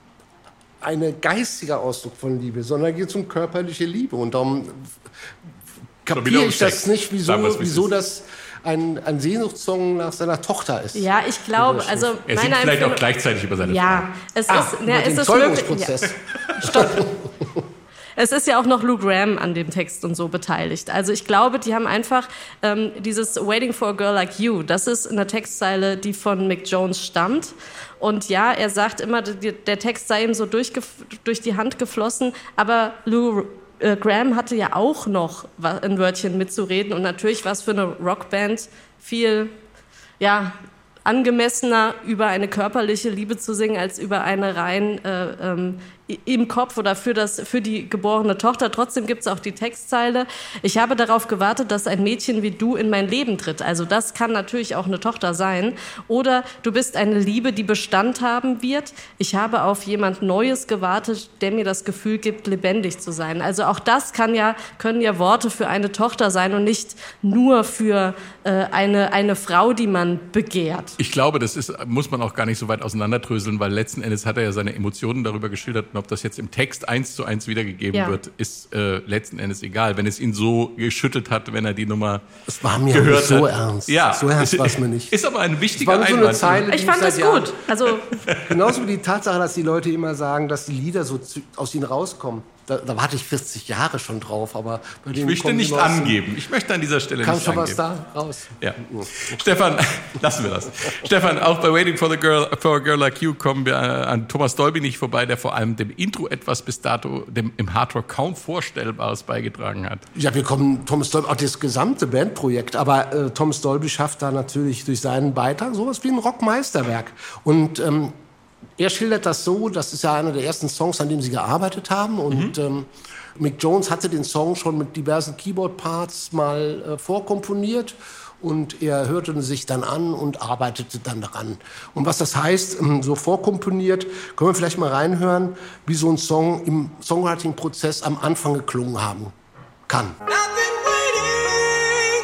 ein geistiger Ausdruck von Liebe, sondern geht um körperliche Liebe. Und darum wieder kapiere um ich das Sex. nicht, wieso, Sagen wir's, wie es wieso ist. das ein, ein Sehnsuchtssong nach seiner Tochter ist. Ja, ich glaube, also Er singt meine vielleicht auch Empfindung- gleichzeitig über seine Ja, es Ah, ist, über ja, den es ist möglich. Zeugungsprozess. Ja. Stopp. Es ist ja auch noch Lou Gramm an dem Text und so beteiligt. Also ich glaube, die haben einfach ähm, dieses Waiting for a Girl Like You, das ist eine Textzeile, die von Mick Jones stammt. Und ja, er sagt immer, die- der Text sei ihm so durchgef- durch die Hand geflossen, aber Lou äh, Gramm hatte ja auch noch wa- ein Wörtchen mitzureden und natürlich war es für eine Rockband viel, ja, angemessener, über eine körperliche Liebe zu singen, als über eine rein äh, ähm, im Kopf oder für, das, für die geborene Tochter. Trotzdem gibt es auch die Textzeile: Ich habe darauf gewartet, dass ein Mädchen wie du in mein Leben tritt. Also das kann natürlich auch eine Tochter sein. Oder du bist eine Liebe, die Bestand haben wird. Ich habe auf jemand Neues gewartet, der mir das Gefühl gibt, lebendig zu sein. Also auch das kann ja, können ja Worte für eine Tochter sein und nicht nur für äh, eine, eine Frau, die man begehrt. Ich glaube, das ist, muss man auch gar nicht so weit auseinanderdröseln, weil letzten Endes hat er ja seine Emotionen darüber geschildert. Und ob das jetzt im Text eins zu eins wiedergegeben Ja. wird, ist äh, letzten Endes egal. Wenn es ihn so geschüttelt hat, wenn er die Nummer Das war mir gehört nicht so hat. ernst. Ja, So ernst war es mir nicht. Ist aber ein Es wichtiger war nur so eine Einwand. Zeile, Ich die fand seit das Jahren- gut. Also Genauso wie die Tatsache, dass die Leute immer sagen, dass die Lieder so zu- aus ihnen rauskommen. Da, da warte ich vierzig Jahre schon drauf, aber bei Ich denen möchte kommen die nicht Neuesten- angeben. Ich möchte an dieser Stelle Kam nicht schon was angeben. da raus. Ja. Stefan, lassen wir das. Stefan, auch bei Waiting for the Girl, for a Girl Like You kommen wir an Thomas Dolby nicht vorbei, der vor allem dem Intro etwas bis dato dem im Hardrock kaum Vorstellbares beigetragen hat. Ja, wir kommen Thomas Dolby, auch das gesamte Bandprojekt, aber äh, Thomas Dolby schafft da natürlich durch seinen Beitrag sowas wie ein Rockmeisterwerk. Und ähm, er schildert das so, das ist ja einer der ersten Songs, an dem sie gearbeitet haben. Und Mhm. ähm, Mick Jones hatte den Song schon mit diversen Keyboard-Parts mal äh, vorkomponiert. Und er hörte ihn sich dann an und arbeitete dann daran. Und was das heißt, ähm, so vorkomponiert, können wir vielleicht mal reinhören, wie so ein Song im Songwriting-Prozess am Anfang geklungen haben kann. I've been waiting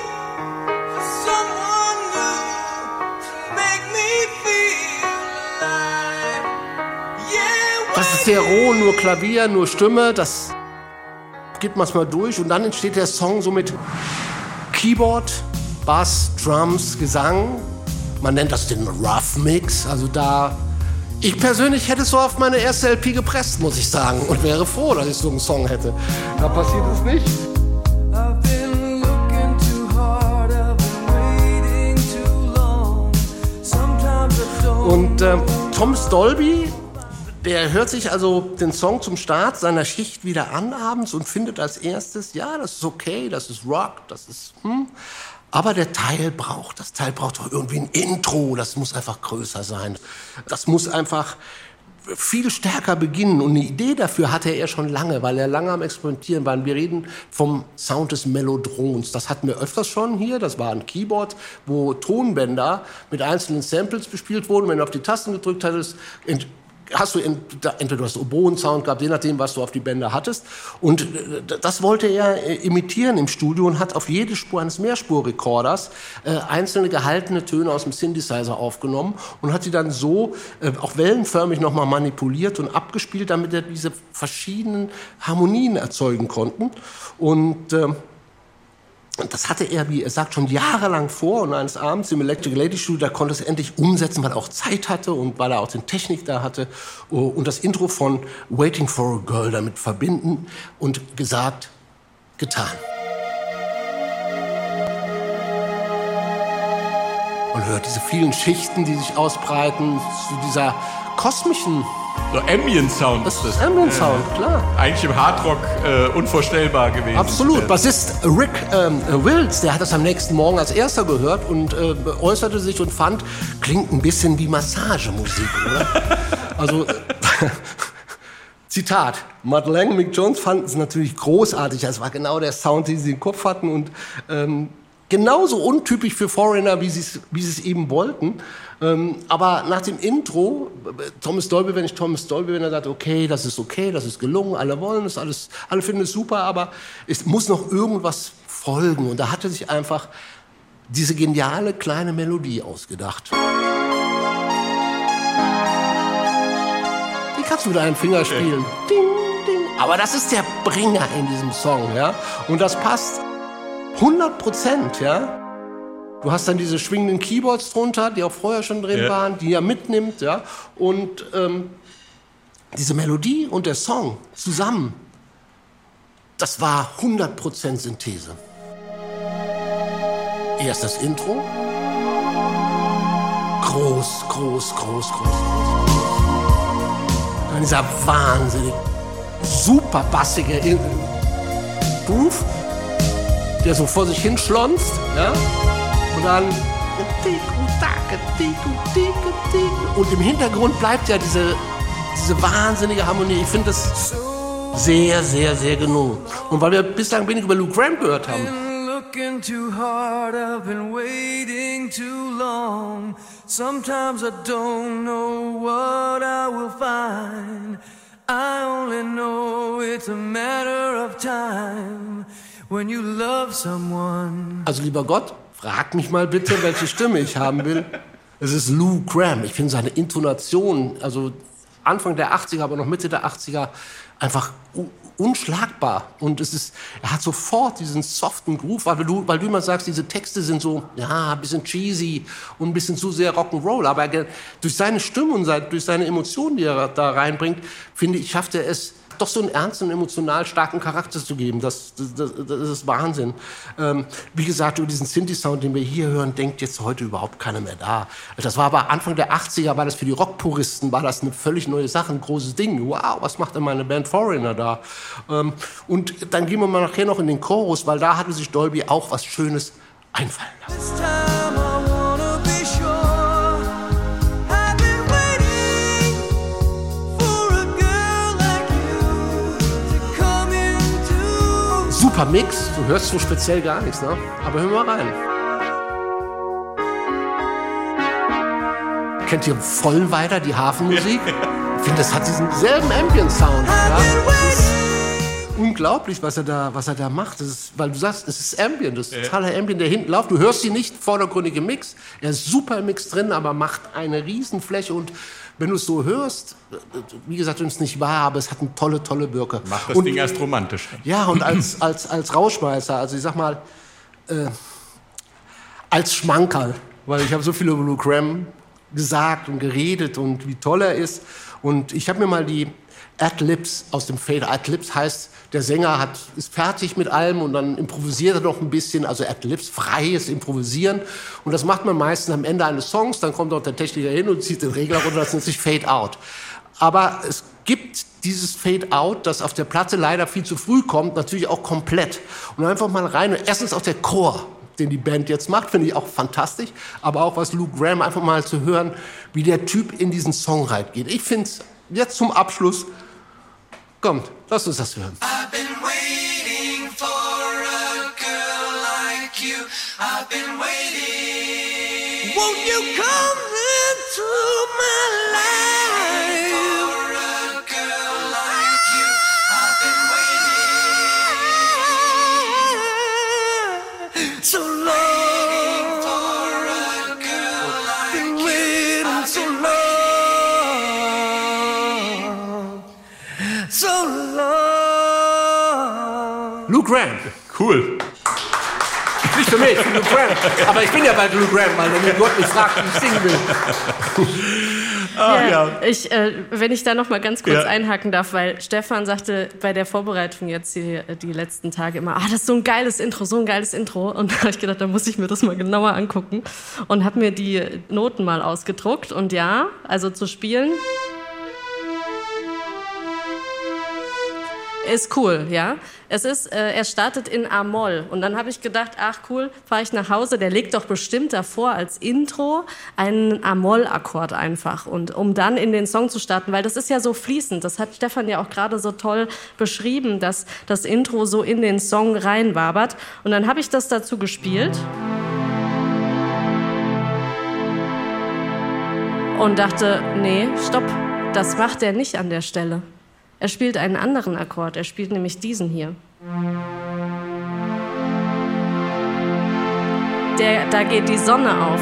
for someone new to make me feel alive. Yeah, Das ist sehr roh, nur Klavier, nur Stimme, das geht manchmal durch und dann entsteht der Song so mit Keyboard, Bass, Drums, Gesang. Man nennt das den Rough Mix, also da... Ich persönlich hätte es so auf meine erste L P gepresst, muss ich sagen, und wäre froh, dass ich so einen Song hätte. Da passiert es nicht. I've been looking too hard, I've been waiting too long. Sometimes I don't. Und äh, Thomas Dolby, der hört sich also den Song zum Start seiner Schicht wieder an abends und findet als erstes, ja, das ist okay, das ist Rock, das ist, hm. Aber der Teil braucht, das Teil braucht doch irgendwie ein Intro, das muss einfach größer sein. Das muss einfach viel stärker beginnen. Und eine Idee dafür hatte er schon lange, weil er lange am Experimentieren war. Wir reden vom Sound des Mellodrons. Das hatten wir öfters schon hier. Das war ein Keyboard, wo Tonbänder mit einzelnen Samples bespielt wurden. Wenn du auf die Tasten gedrückt hattest, ent- hast du entweder du hast Oboen-Sound gehabt, je nachdem, was du auf die Bänder hattest. Und das wollte er imitieren im Studio und hat auf jede Spur eines Mehrspurrekorders äh, einzelne gehaltene Töne aus dem Synthesizer aufgenommen und hat sie dann so äh, auch wellenförmig nochmal manipuliert und abgespielt, damit er diese verschiedenen Harmonien erzeugen konnte. Und äh, das hatte er, wie er sagt, schon jahrelang vor. Und eines Abends im Electric Lady Studio, da konnte er es endlich umsetzen, weil er auch Zeit hatte und weil er auch den Technik da hatte. Und das Intro von Waiting for a Girl damit verbinden und gesagt, getan. Man hört diese vielen Schichten, die sich ausbreiten, zu dieser kosmischen... So Ambient-Sound. Das ist Ambient-Sound, äh, klar. Eigentlich im Hardrock äh, unvorstellbar gewesen. Absolut. Bassist Rick ähm, Wills, der hat das am nächsten Morgen als erster gehört und äh, äußerte sich und fand, klingt ein bisschen wie Massagemusik, oder? Also, Zitat, Mutt Lange und Mick Jones fanden es natürlich großartig. Das war genau der Sound, den sie im Kopf hatten und ähm, genauso untypisch für Foreigner, wie sie es wie sie es eben wollten. Ähm, aber nach dem Intro, Thomas Dolby, wenn ich Thomas Dolby bin, er sagt, okay, das ist okay, das ist gelungen, alle wollen es, alles, alle finden es super, aber es muss noch irgendwas folgen. Und da hat er sich einfach diese geniale kleine Melodie ausgedacht. Die kannst du mit einem Finger spielen. Ding, ding. Aber das ist der Bringer in diesem Song, ja. Und das passt hundert Prozent, ja. Du hast dann diese schwingenden Keyboards drunter, die auch vorher schon drin ja. waren, die er mitnimmt, ja. Und ähm, diese Melodie und der Song zusammen, das war hundert Prozent Synthese. Erst das Intro. Groß, groß, groß, groß, groß. Dann dieser wahnsinnig super bassige Groove, der so vor sich hin schlonzt, ja. Und dann und im Hintergrund bleibt ja diese, diese wahnsinnige Harmonie. Ich finde das sehr, sehr, sehr gelungen. Und weil wir bislang wenig über Lou Gramm gehört haben. Looking too hard, I've been waiting too long. Sometimes I don't know what I will find. I only know it's a matter of time when you love someone. Also lieber Gott, frag mich mal bitte, welche Stimme ich haben will. Es ist Lou Gramm. Ich finde seine Intonation, also Anfang der achtziger, aber noch Mitte der achtziger, einfach unschlagbar. Und es ist, er hat sofort diesen soften Groove, weil du, weil du immer sagst, diese Texte sind so, ja, ein bisschen cheesy und ein bisschen zu sehr Rock'n'Roll. Aber er, durch seine Stimme und seine, durch seine Emotionen, die er da reinbringt, finde ich, schafft er es, doch so einen ernsten, emotional starken Charakter zu geben. Das, das, das ist Wahnsinn. Ähm, wie gesagt, über diesen Synthi-Sound, den wir hier hören, denkt jetzt heute überhaupt keiner mehr da. Das war aber Anfang der achtziger, war das für die Rockpuristen, war das eine völlig neue Sache, ein großes Ding. Wow, was macht denn meine Band Foreigner da? Ähm, und dann gehen wir mal nachher noch in den Chorus, weil da hatte sich Dolby auch was Schönes einfallen lassen. Super Mix, du hörst so speziell gar nichts, ne? Aber hör mal rein. Kennt ihr Vollweider, die Hafenmusik? Ich finde, das hat diesen selben Ambient-Sound. Ja? Das ist unglaublich, was er da, was er da macht. Das ist, weil du sagst, es ist Ambient, das ist totaler Ambient, der hinten läuft. Du hörst sie nicht vordergründig im Mix. Er ist super im Mix drin, aber macht eine Riesenfläche. Und wenn du es so hörst, wie gesagt, wenn es nicht wahr, aber es hat eine tolle, tolle Birke. Macht das und, Ding erst romantisch. Ja, und als, als, als Rauschmeißer, also ich sag mal, äh, als Schmankerl, weil ich habe so viel über Lou Gramm gesagt und geredet und wie toll er ist. Und ich habe mir mal die Ad-Libs aus dem Fade. Ad-Libs heißt, der Sänger hat, ist fertig mit allem und dann improvisiert er noch ein bisschen, also Ad-Libs, freies Improvisieren. Und das macht man meistens am Ende eines Songs, dann kommt auch der Techniker hin und zieht den Regler runter, das nennt sich Fade-Out. Aber es gibt dieses Fade-Out, das auf der Platte leider viel zu früh kommt, natürlich auch komplett. Und einfach mal rein, erstens auch der Chor, den die Band jetzt macht, finde ich auch fantastisch, aber auch was Lou Gramm, einfach mal zu hören, wie der Typ in diesen Song reingeht. Ich finde es jetzt zum Abschluss, kommt, lass uns das hören. I've been waiting for a girl like you. I've been waiting. Won't you come into my life? Luke Graham. Cool. Nicht für mich, für Luke Graham. Aber ich bin ja bei Luke Graham, weil wenn mir Gott mich fragt, wie ich singen will. Ah, ja, ja. Ich, äh, wenn ich da noch mal ganz kurz ja. einhaken darf, weil Stefan sagte bei der Vorbereitung jetzt die, die letzten Tage immer, ah, das ist so ein geiles Intro, so ein geiles Intro. Und da habe ich gedacht, da muss ich mir das mal genauer angucken. Und habe mir die Noten mal ausgedruckt. Und ja, also zu spielen ist cool, ja. Es ist, äh, er startet in A-Moll und dann habe ich gedacht, ach cool, fahre ich nach Hause, der legt doch bestimmt davor als Intro einen A-Moll-Akkord einfach und um dann in den Song zu starten, weil das ist ja so fließend, das hat Stefan ja auch gerade so toll beschrieben, dass das Intro so in den Song reinwabert und dann habe ich das dazu gespielt und dachte, nee, stopp, das macht er nicht an der Stelle. Er spielt einen anderen Akkord, er spielt nämlich diesen hier. Der, da geht die Sonne auf.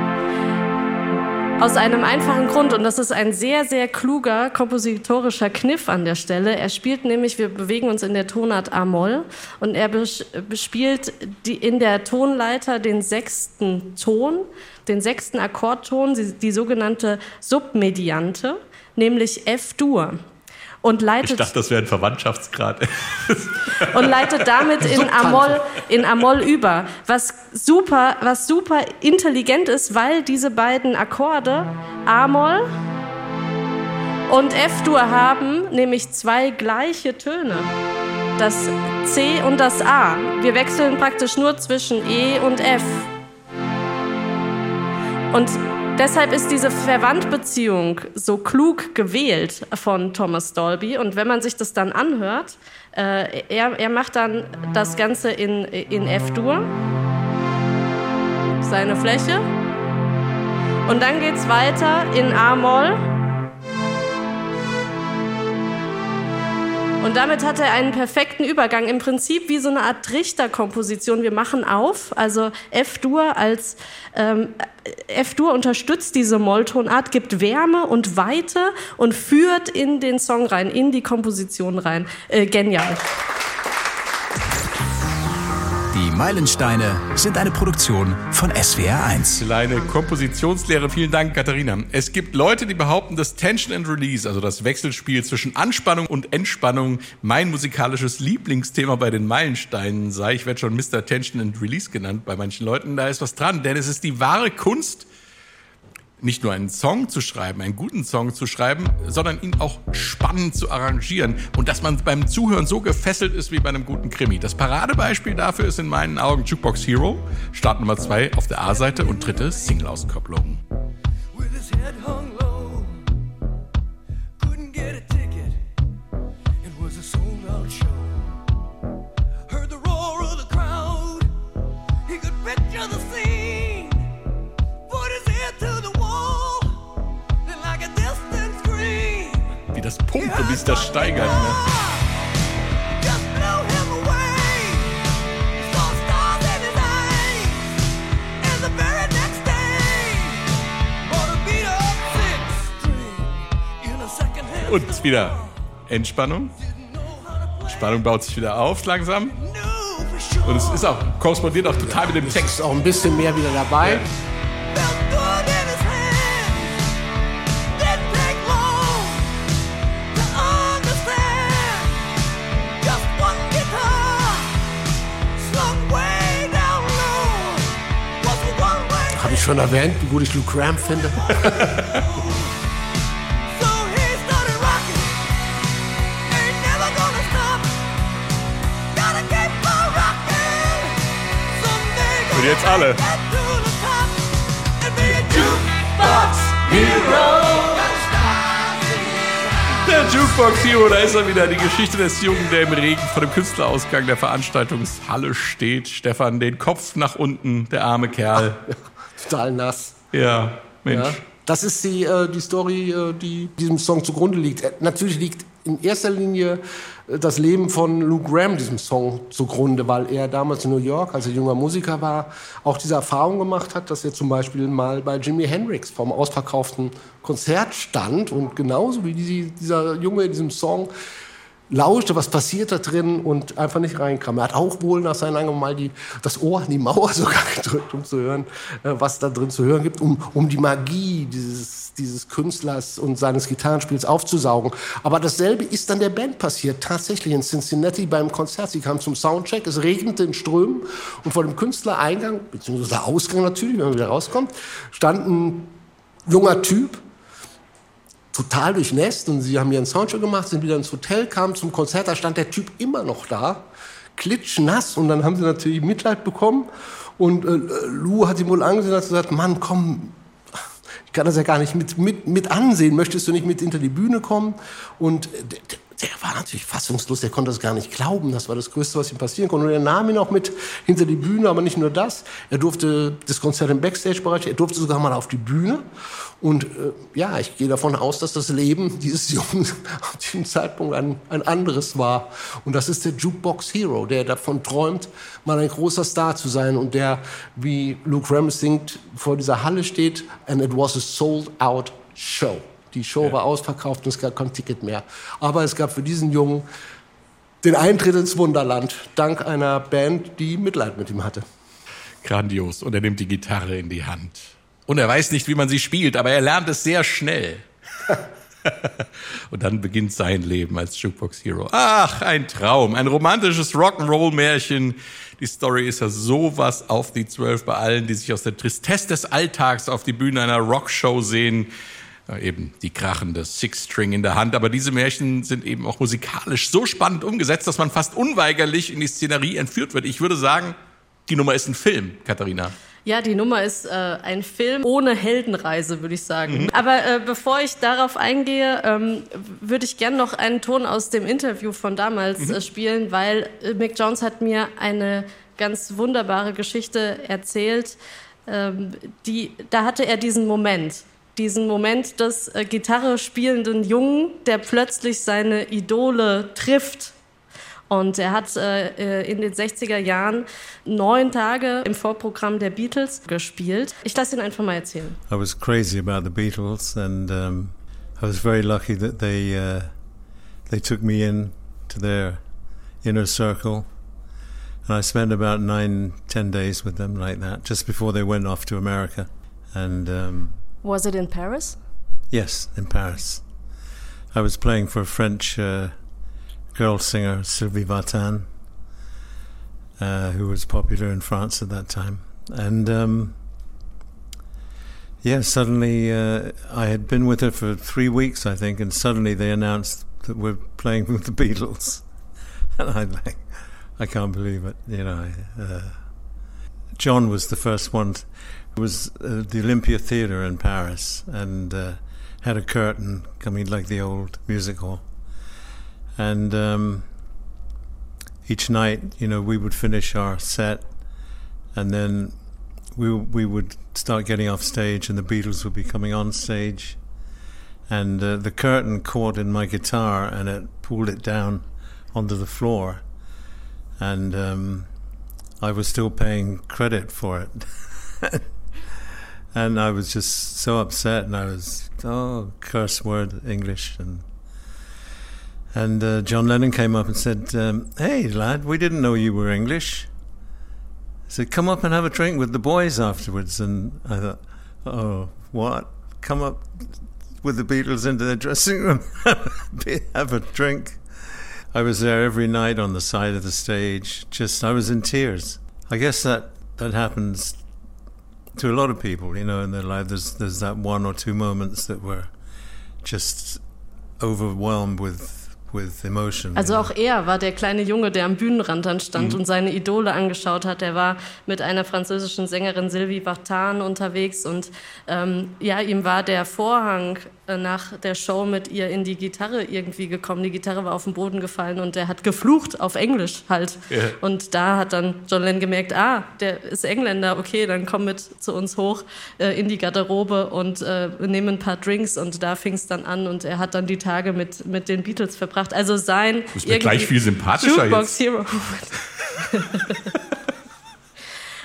Aus einem einfachen Grund, und das ist ein sehr, sehr kluger kompositorischer Kniff an der Stelle. Er spielt nämlich, wir bewegen uns in der Tonart A-Moll, und er bespielt die, in der Tonleiter den sechsten Ton, den sechsten Akkordton, die, die sogenannte Submediante, nämlich F-Dur. Und leitet, ich dachte, das wäre ein Verwandtschaftsgrad. Und leitet damit in A-Moll, in A-Moll über. Was super, was super intelligent ist, weil diese beiden Akkorde A-Moll und F-Dur haben nämlich zwei gleiche Töne. Das C und das A. Wir wechseln praktisch nur zwischen E und F. Und deshalb ist diese Verwandtbeziehung so klug gewählt von Thomas Dolby. Und wenn man sich das dann anhört, äh, er, er macht dann das Ganze in, in F-Dur, seine Fläche. Und dann geht's weiter in A-Moll. Und damit hat er einen perfekten Übergang, im Prinzip wie so eine Art Trichterkomposition. Wir machen auf, also F-Dur als ähm, F-Dur unterstützt diese Molltonart, gibt Wärme und Weite und führt in den Song rein, in die Komposition rein. Äh, genial. Die Meilensteine sind eine Produktion von S W R eins. Kleine Kompositionslehre, vielen Dank, Katharina. Es gibt Leute, die behaupten, dass Tension and Release, also das Wechselspiel zwischen Anspannung und Entspannung, mein musikalisches Lieblingsthema bei den Meilensteinen sei. Ich werde schon Mister Tension and Release genannt bei manchen Leuten. Da ist was dran, denn es ist die wahre Kunst, nicht nur einen Song zu schreiben, einen guten Song zu schreiben, sondern ihn auch spannend zu arrangieren und dass man beim Zuhören so gefesselt ist wie bei einem guten Krimi. Das Paradebeispiel dafür ist in meinen Augen Jukebox Hero, Start Nummer zwei auf der A-Seite und dritte Single-Auskopplung. Das pumpt und wie es das steigert. Ne? Und wieder Entspannung. Spannung baut sich wieder auf langsam. Und es ist auch, korrespondiert auch total mit dem Text. Ist auch ein bisschen mehr wieder dabei. Ja. Habe ich schon erwähnt, wie gut ich Luke Graham finde? Und jetzt alle. Jukebox Hero. Der Jukebox Hero, da ist er wieder. Die Geschichte des Jungen, der im Regen vor dem Künstlerausgang der Veranstaltungshalle steht. Stefan, den Kopf nach unten, der arme Kerl. Total nass. Ja, Mensch. Ja, das ist die, äh, die Story, äh, die diesem Song zugrunde liegt. Äh, natürlich liegt in erster Linie äh, das Leben von Luke Graham diesem Song zugrunde, weil er damals in New York, als er junger Musiker war, auch diese Erfahrung gemacht hat, dass er zum Beispiel mal bei Jimi Hendrix vorm ausverkauften Konzert stand und genauso wie die, dieser Junge in diesem Song lauschte, was passiert da drin und einfach nicht reinkam. Er hat auch wohl nach seinen Angaben mal die, das Ohr an die Mauer sogar gedrückt, um zu hören, was da drin zu hören gibt, um, um die Magie dieses, dieses Künstlers und seines Gitarrenspiels aufzusaugen. Aber dasselbe ist dann der Band passiert, tatsächlich in Cincinnati beim Konzert. Sie kamen zum Soundcheck, es regnete in Strömen und vor dem Künstlereingang, beziehungsweise Ausgang natürlich, wenn man wieder rauskommt, stand ein junger Typ, total durchnässt, und sie haben ihren Soundcheck gemacht, sind wieder ins Hotel, kamen zum Konzert, da stand der Typ immer noch da, klitschnass, und dann haben sie natürlich Mitleid bekommen und äh, Lou hat ihn wohl angesehen und hat gesagt, Mann, komm, ich kann das ja gar nicht mit, mit, mit ansehen, möchtest du nicht mit hinter die Bühne kommen? Und der, der war natürlich fassungslos, der konnte das gar nicht glauben, das war das Größte, was ihm passieren konnte. Und er nahm ihn auch mit hinter die Bühne, aber nicht nur das, er durfte das Konzert im Backstage-Bereich, er durfte sogar mal auf die Bühne. Und äh, ja, ich gehe davon aus, dass das Leben dieses Jungen auf diesem Zeitpunkt ein, ein anderes war. Und das ist der Jukebox Hero, der davon träumt, mal ein großer Star zu sein und der, wie Lou Gramm singt, vor dieser Halle steht, and it was a sold-out show. Die Show ja. war ausverkauft und es gab kein Ticket mehr. Aber es gab für diesen Jungen den Eintritt ins Wunderland, dank einer Band, die Mitleid mit ihm hatte. Grandios. Und er nimmt die Gitarre in die Hand. Und er weiß nicht, wie man sie spielt, aber er lernt es sehr schnell. Und dann beginnt sein Leben als Jukebox Hero. Ach, ein Traum, ein romantisches Rock'n'Roll-Märchen. Die Story ist ja sowas auf die Zwölf bei allen, die sich aus der Tristesse des Alltags auf die Bühne einer Rockshow sehen. Ja, eben die krachende Six-String in der Hand. Aber diese Märchen sind eben auch musikalisch so spannend umgesetzt, dass man fast unweigerlich in die Szenerie entführt wird. Ich würde sagen, die Nummer ist ein Film, Katharina. Ja, die Nummer ist äh, ein Film ohne Heldenreise, würde ich sagen. Mhm. Aber äh, bevor ich darauf eingehe, ähm, würde ich gerne noch einen Ton aus dem Interview von damals mhm. äh, spielen, weil äh, Mick Jones hat mir eine ganz wunderbare Geschichte erzählt. Ähm, die, da hatte er diesen Moment, diesen Moment des äh, Gitarre spielenden Jungen, der plötzlich seine Idole trifft. Und er hat äh, in den sechziger Jahren neun Tage im Vorprogramm der Beatles gespielt. Ich lasse ihn einfach mal erzählen. I was crazy about the Beatles, and um, I was very lucky that they uh, they took me in to their inner circle, and I spent about nine, ten days with them like that, just before they went off to America. And um, was it in Paris? Yes, in Paris. I was playing for a French Uh, girl singer, Sylvie Vartan, uh, who was popular in France at that time. And um, yeah, suddenly uh, I had been with her for three weeks, I think, and suddenly they announced that we're playing with the Beatles. And I like, I can't believe it, you know. Uh, John was the first one. It was uh, the Olympia Theatre in Paris, and uh, had a curtain coming like the old music hall. And um, each night, you know, we would finish our set, and then we we would start getting off stage, and the Beatles would be coming on stage. And uh, the curtain caught in my guitar, and it pulled it down onto the floor. And um, I was still paying credit for it. And I was just so upset, and I was, oh, curse word English, and... And uh, John Lennon came up and said, um, hey, lad, we didn't know you were English. He said, come up and have a drink with the boys afterwards. And I thought, oh, what? Come up with the Beatles into the dressing room, have a drink. I was there every night on the side of the stage. Just, I was in tears. I guess that, that happens to a lot of people, you know, in their life. There's, there's that one or two moments that were just overwhelmed with... with emotion. Also auch er war der kleine Junge, der am Bühnenrand dann stand mhm. und seine Idole angeschaut hat. Er war mit einer französischen Sängerin Sylvie Vartan unterwegs und ähm, ja, ihm war der Vorhang äh, nach der Show mit ihr in die Gitarre irgendwie gekommen. Die Gitarre war auf den Boden gefallen und er hat geflucht auf Englisch halt. Ja. Und da hat dann John Lennon gemerkt, ah, der ist Engländer, okay, dann komm mit zu uns hoch äh, in die Garderobe und äh, nehmen ein paar Drinks, und da fing es dann an und er hat dann die Tage mit, mit den Beatles verbracht. Also sein du bist mir gleich viel sympathischer Jukebox jetzt. Hero.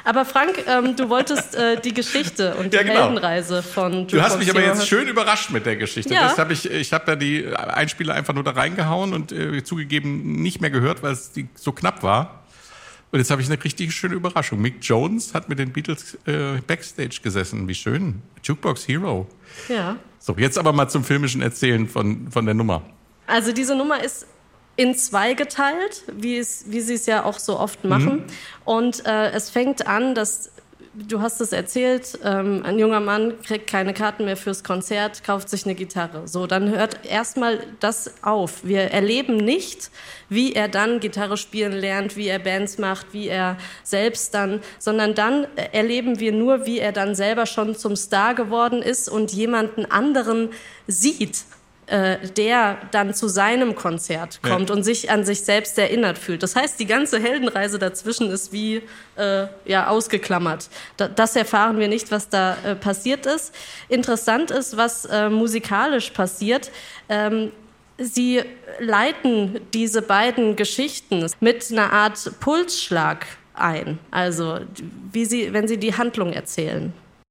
Aber Frank, ähm, du wolltest äh, die Geschichte und die Ja, genau. Heldenreise von Jukebox Du hast mich aber Hero jetzt schön überrascht mit der Geschichte. Ja. Das hab ich ich habe ja die Einspieler einfach nur da reingehauen und äh, zugegeben nicht mehr gehört, weil es die so knapp war. Und jetzt habe ich eine richtig schöne Überraschung. Mick Jones hat mit den Beatles äh, Backstage gesessen. Wie schön. Jukebox Hero. Ja. So, jetzt aber mal zum filmischen Erzählen von, von der Nummer. Also diese Nummer ist in zwei geteilt, wie, es, wie sie es ja auch so oft machen. Mhm. Und äh, es fängt an, dass, du hast es erzählt, ähm, ein junger Mann kriegt keine Karten mehr fürs Konzert, kauft sich eine Gitarre. So, dann hört erstmal das auf. Wir erleben nicht, wie er dann Gitarre spielen lernt, wie er Bands macht, wie er selbst dann, sondern dann erleben wir nur, wie er dann selber schon zum Star geworden ist und jemanden anderen sieht, der dann zu seinem Konzert kommt ja. und sich an sich selbst erinnert fühlt. Das heißt, die ganze Heldenreise dazwischen ist wie äh, ja, ausgeklammert. Da, das erfahren wir nicht, was da äh, passiert ist. Interessant ist, was äh, musikalisch passiert. Ähm, sie leiten diese beiden Geschichten mit einer Art Pulsschlag ein. Also, wie sie, wenn sie die Handlung erzählen.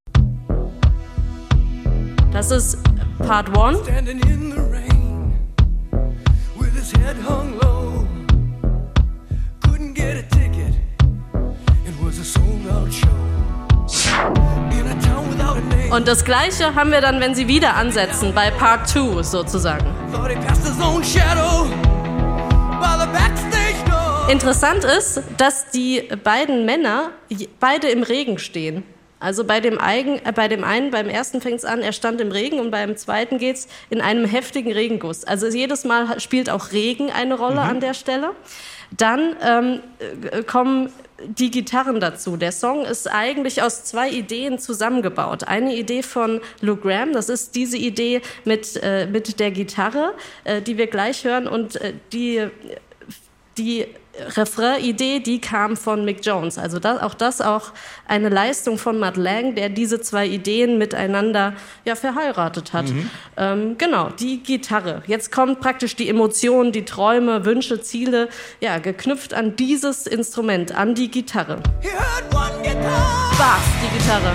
Das ist Part one. Standing in the rain with his head hung low. Couldn't get a ticket. It was a sold-out show. In a town without a name. Und das Gleiche haben wir dann, wenn sie wieder ansetzen, bei Part two sozusagen. Thought he passed his own shadow by the backstage door. Interessant ist, dass die beiden Männer beide im Regen stehen. Also bei dem, Eigen, äh, bei dem einen, beim ersten fängt es an, er stand im Regen und beim zweiten geht es in einem heftigen Regenguss. Also jedes Mal spielt auch Regen eine Rolle mhm. an der Stelle. Dann ähm, äh, kommen die Gitarren dazu. Der Song ist eigentlich aus zwei Ideen zusammengebaut. Eine Idee von Lou Gramm, das ist diese Idee mit, äh, mit der Gitarre, äh, die wir gleich hören, und äh, die... die Refrain-Idee, die kam von Mick Jones. Also das, auch das auch eine Leistung von Mutt Lange, der diese zwei Ideen miteinander ja, verheiratet hat. Mhm. Ähm, genau, die Gitarre. Jetzt kommt praktisch die Emotionen, die Träume, Wünsche, Ziele, ja, geknüpft an dieses Instrument, an die Gitarre. Bass, die Gitarre.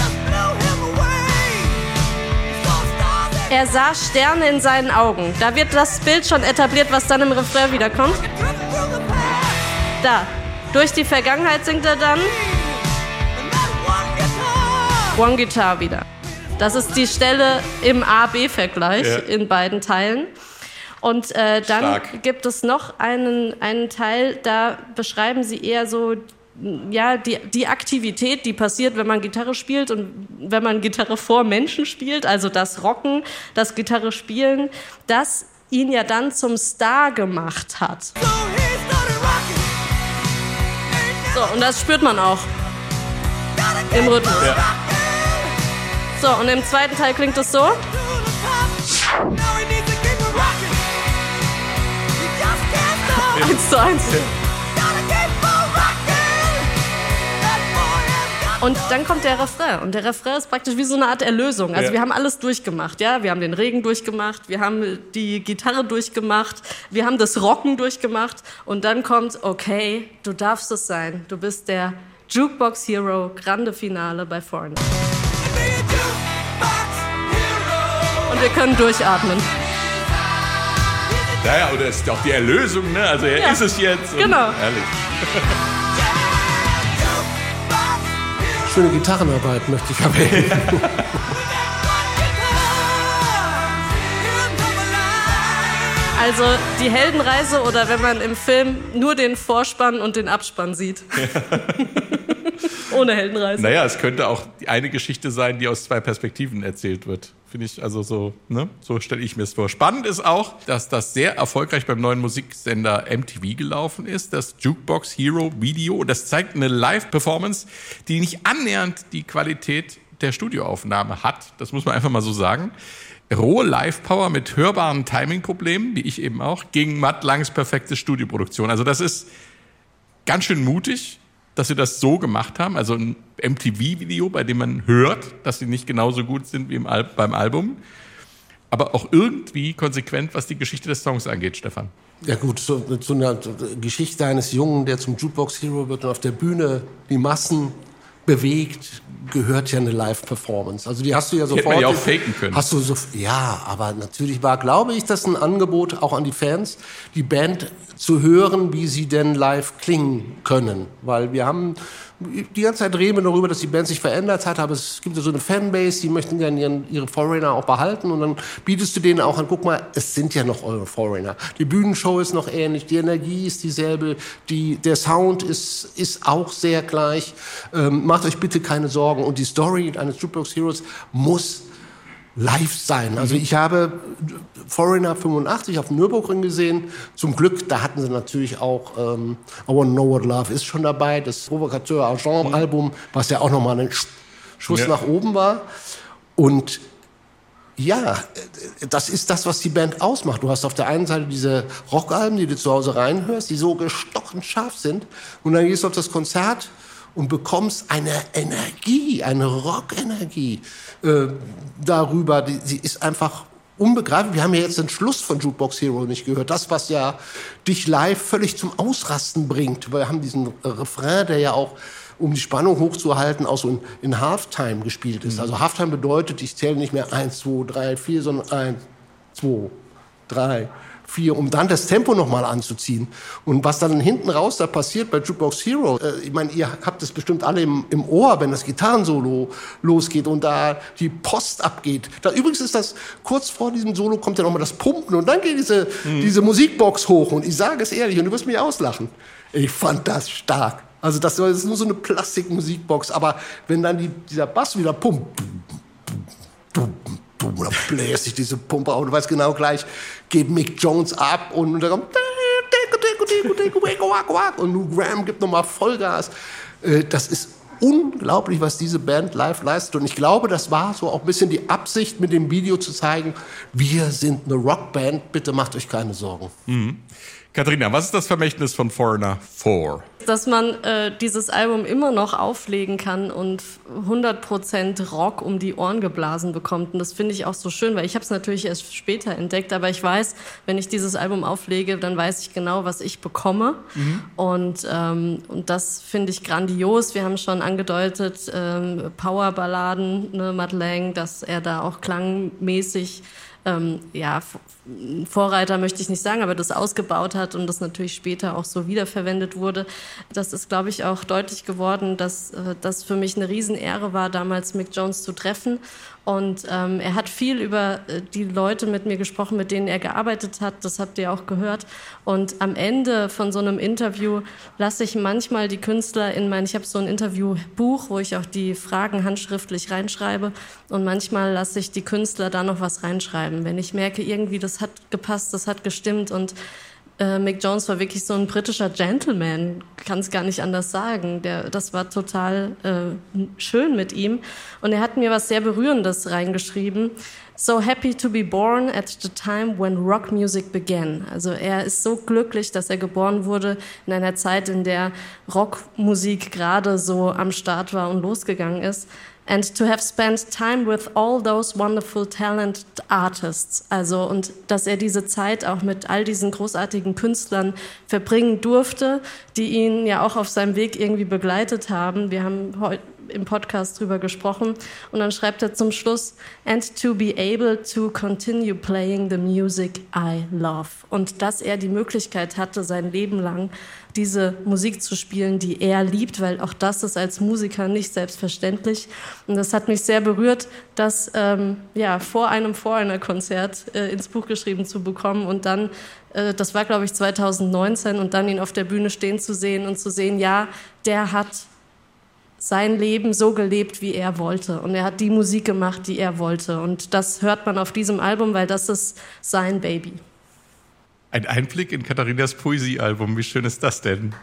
Er sah Sterne in seinen Augen. Da wird das Bild schon etabliert, was dann im Refrain wiederkommt. Da, durch die Vergangenheit singt er dann One Guitar wieder. Das ist die Stelle im A B Vergleich ja. in beiden Teilen. Und äh, dann Stark. gibt es noch einen, einen Teil, da beschreiben sie eher so ja, die, die Aktivität, die passiert, wenn man Gitarre spielt und wenn man Gitarre vor Menschen spielt, also das Rocken, das Gitarre spielen, das ihn ja dann zum Star gemacht hat. So, und das spürt man auch im Rhythmus. Ja. So, und im zweiten Teil klingt es so. Eins zu eins. Und dann kommt der Refrain. Und der Refrain ist praktisch wie so eine Art Erlösung. Also ja. wir haben alles durchgemacht. Ja? Wir haben den Regen durchgemacht, wir haben die Gitarre durchgemacht, wir haben das Rocken durchgemacht. Und dann kommt, okay, du darfst es sein. Du bist der Jukebox Hero, Grande Finale bei Foreigner. Und wir können durchatmen. Naja, oder ist auch die Erlösung, ne? Also er ja. ist es jetzt. Genau. Ehrlich. Schöne Gitarrenarbeit möchte ich erwähnen. Also die Heldenreise, oder wenn man im Film nur den Vorspann und den Abspann sieht. Ja. Ohne Heldenreise. Naja, es könnte auch eine Geschichte sein, die aus zwei Perspektiven erzählt wird. Finde ich, also so, ne? So stelle ich mir es vor. Spannend ist auch, dass das sehr erfolgreich beim neuen Musiksender M T V gelaufen ist, das Jukebox Hero Video. Und das zeigt eine Live-Performance, die nicht annähernd die Qualität der Studioaufnahme hat. Das muss man einfach mal so sagen. Rohe Live-Power mit hörbaren Timing-Problemen, wie ich eben auch, gegen Mutt Langes perfekte Studioproduktion. Also das ist ganz schön mutig, dass sie das so gemacht haben, also ein M T V-Video, bei dem man hört, dass sie nicht genauso gut sind wie im Al- beim Album, aber auch irgendwie konsequent, was die Geschichte des Songs angeht, Stefan. Ja gut, so, so eine Geschichte eines Jungen, der zum Jukebox Hero wird und auf der Bühne die Massen bewegt, gehört ja eine Live-Performance. Also die hast du ja sofort. Hätte man ja auch faken können. Hast du so, ja, aber natürlich war, glaube ich, das ein Angebot auch an die Fans, die Band zu hören, wie sie denn live klingen können. Weil wir haben die ganze Zeit reden wir darüber, dass die Band sich verändert hat, aber es gibt ja so eine Fanbase, die möchten gerne ihren, ihre Foreigner auch behalten und dann bietest du denen auch an, guck mal, es sind ja noch eure Foreigner. Die Bühnenshow ist noch ähnlich, die Energie ist dieselbe, die, der Sound ist, ist auch sehr gleich. Ähm, macht euch bitte keine Sorgen und die Story eines Jukebox Heroes muss live sein. Also ich habe Foreigner fünfundachtzig auf dem Nürburgring gesehen. Zum Glück, da hatten sie natürlich auch ähm, I Wanna Know What Love Is schon dabei, das Provocateur Argent-Album, was ja auch nochmal ein Schuss ja. nach oben war. Und ja, das ist das, was die Band ausmacht. Du hast auf der einen Seite diese Rockalben, die du zu Hause reinhörst, die so gestochen scharf sind. Und dann gehst du auf das Konzert und bekommst eine Energie, eine Rockenergie äh, darüber. Die, die ist einfach unbegreiflich. Wir haben ja jetzt den Schluss von Jukebox Hero nicht gehört. Das, was ja dich live völlig zum Ausrasten bringt. Wir haben diesen Refrain, der ja auch, um die Spannung hochzuhalten, auch so in, in Halftime gespielt ist. Mhm. Also Halftime bedeutet, ich zähle nicht mehr eins, zwei, drei, vier, sondern eins, zwei, drei, vier, um dann das Tempo nochmal anzuziehen. Und was dann hinten raus da passiert bei Jukebox Hero, äh, ich meine, ihr habt es bestimmt alle im, im Ohr, wenn das Gitarrensolo losgeht und da die Post abgeht. Da, übrigens ist das, kurz vor diesem Solo kommt ja nochmal das Pumpen und dann geht diese, mhm. diese Musikbox hoch und ich sage es ehrlich und du wirst mich auslachen. Ich fand das stark. Also das ist nur so eine Plastikmusikbox, aber wenn dann die, dieser Bass wieder pumpt, oder bläst sich diese Pumpe auf und du weißt genau gleich, geht Mick Jones ab und dann kommt und Lou Gramm gibt nochmal Vollgas. Das ist unglaublich, was diese Band live leistet und ich glaube, das war so auch ein bisschen die Absicht, mit dem Video zu zeigen, wir sind eine Rockband, bitte macht euch keine Sorgen. Mhm. Katharina, was ist das Vermächtnis von Foreigner vier? Dass man äh, dieses Album immer noch auflegen kann und hundert Prozent Rock um die Ohren geblasen bekommt. Und das finde ich auch so schön, weil ich habe es natürlich erst später entdeckt, aber ich weiß, wenn ich dieses Album auflege, dann weiß ich genau, was ich bekomme. Mhm. Und, ähm, und das finde ich grandios. Wir haben schon angedeutet, ähm, Powerballaden, ne, Mutt Lange, dass er da auch klangmäßig Ähm, ja, Vorreiter möchte ich nicht sagen, aber das ausgebaut hat und das natürlich später auch so wiederverwendet wurde. Das ist, glaube ich, auch deutlich geworden, dass äh, das für mich eine Riesenehre war, damals Mick Jones zu treffen. Und ähm, er hat viel über äh, die Leute mit mir gesprochen, mit denen er gearbeitet hat. Das habt ihr auch gehört. Und am Ende von so einem Interview lasse ich manchmal die Künstler in mein, ich habe so ein Interviewbuch, wo ich auch die Fragen handschriftlich reinschreibe. Und manchmal lasse ich die Künstler da noch was reinschreiben. Wenn ich merke, irgendwie das hat gepasst, das hat gestimmt und äh, Mick Jones war wirklich so ein britischer Gentleman, kann es gar nicht anders sagen. Der, das war total äh, schön mit ihm. Und er hat mir was sehr Berührendes reingeschrieben. So happy to be born at the time when rock music began. Also er ist so glücklich, dass er geboren wurde in einer Zeit, in der Rockmusik gerade so am Start war und losgegangen ist. And to have spent time with all those wonderful talented artists. Also, und dass er diese Zeit auch mit all diesen großartigen Künstlern verbringen durfte, die ihn ja auch auf seinem Weg irgendwie begleitet haben. Wir haben heute im Podcast drüber gesprochen. Und dann schreibt er zum Schluss, and to be able to continue playing the music I love. Und dass er die Möglichkeit hatte, sein Leben lang diese Musik zu spielen, die er liebt, weil auch das ist als Musiker nicht selbstverständlich. Und das hat mich sehr berührt, das ähm, ja, vor einem Foreigner-Konzert äh, ins Buch geschrieben zu bekommen und dann, äh, das war glaube ich zweitausendneunzehn, und dann ihn auf der Bühne stehen zu sehen und zu sehen, ja, der hat sein Leben so gelebt, wie er wollte. Und er hat die Musik gemacht, die er wollte. Und das hört man auf diesem Album, weil das ist sein Baby. Ein Einblick in Katharinas Poesiealbum. Wie schön ist das denn?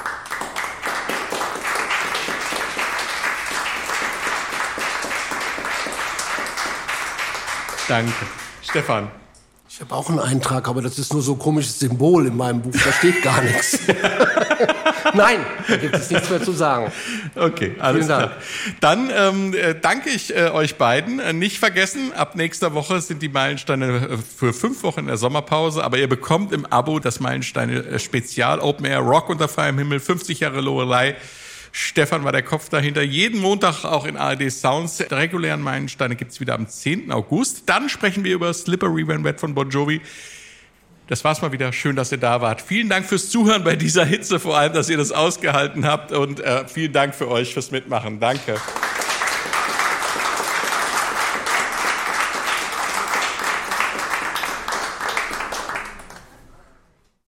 Danke. Stefan. Ich habe auch einen Eintrag, aber das ist nur so ein komisches Symbol in meinem Buch. Da steht gar nichts. Nein, da gibt es nichts mehr zu sagen. Okay, alles klar. Dann ähm, äh, danke ich äh, euch beiden. Äh, nicht vergessen, ab nächster Woche sind die Meilensteine äh, für fünf Wochen in der Sommerpause. Aber ihr bekommt im Abo das Meilensteine äh, Spezial Open Air Rock unter freiem Himmel, fünfzig Jahre Loreley. Stefan war der Kopf dahinter. Jeden Montag auch in A R D Sounds. Der regulären Meilensteine gibt's wieder am zehnten August. Dann sprechen wir über Slippery When Wet von Bon Jovi. Das war's mal wieder. Schön, dass ihr da wart. Vielen Dank fürs Zuhören bei dieser Hitze, vor allem, dass ihr das ausgehalten habt. Und äh, vielen Dank für euch fürs Mitmachen. Danke.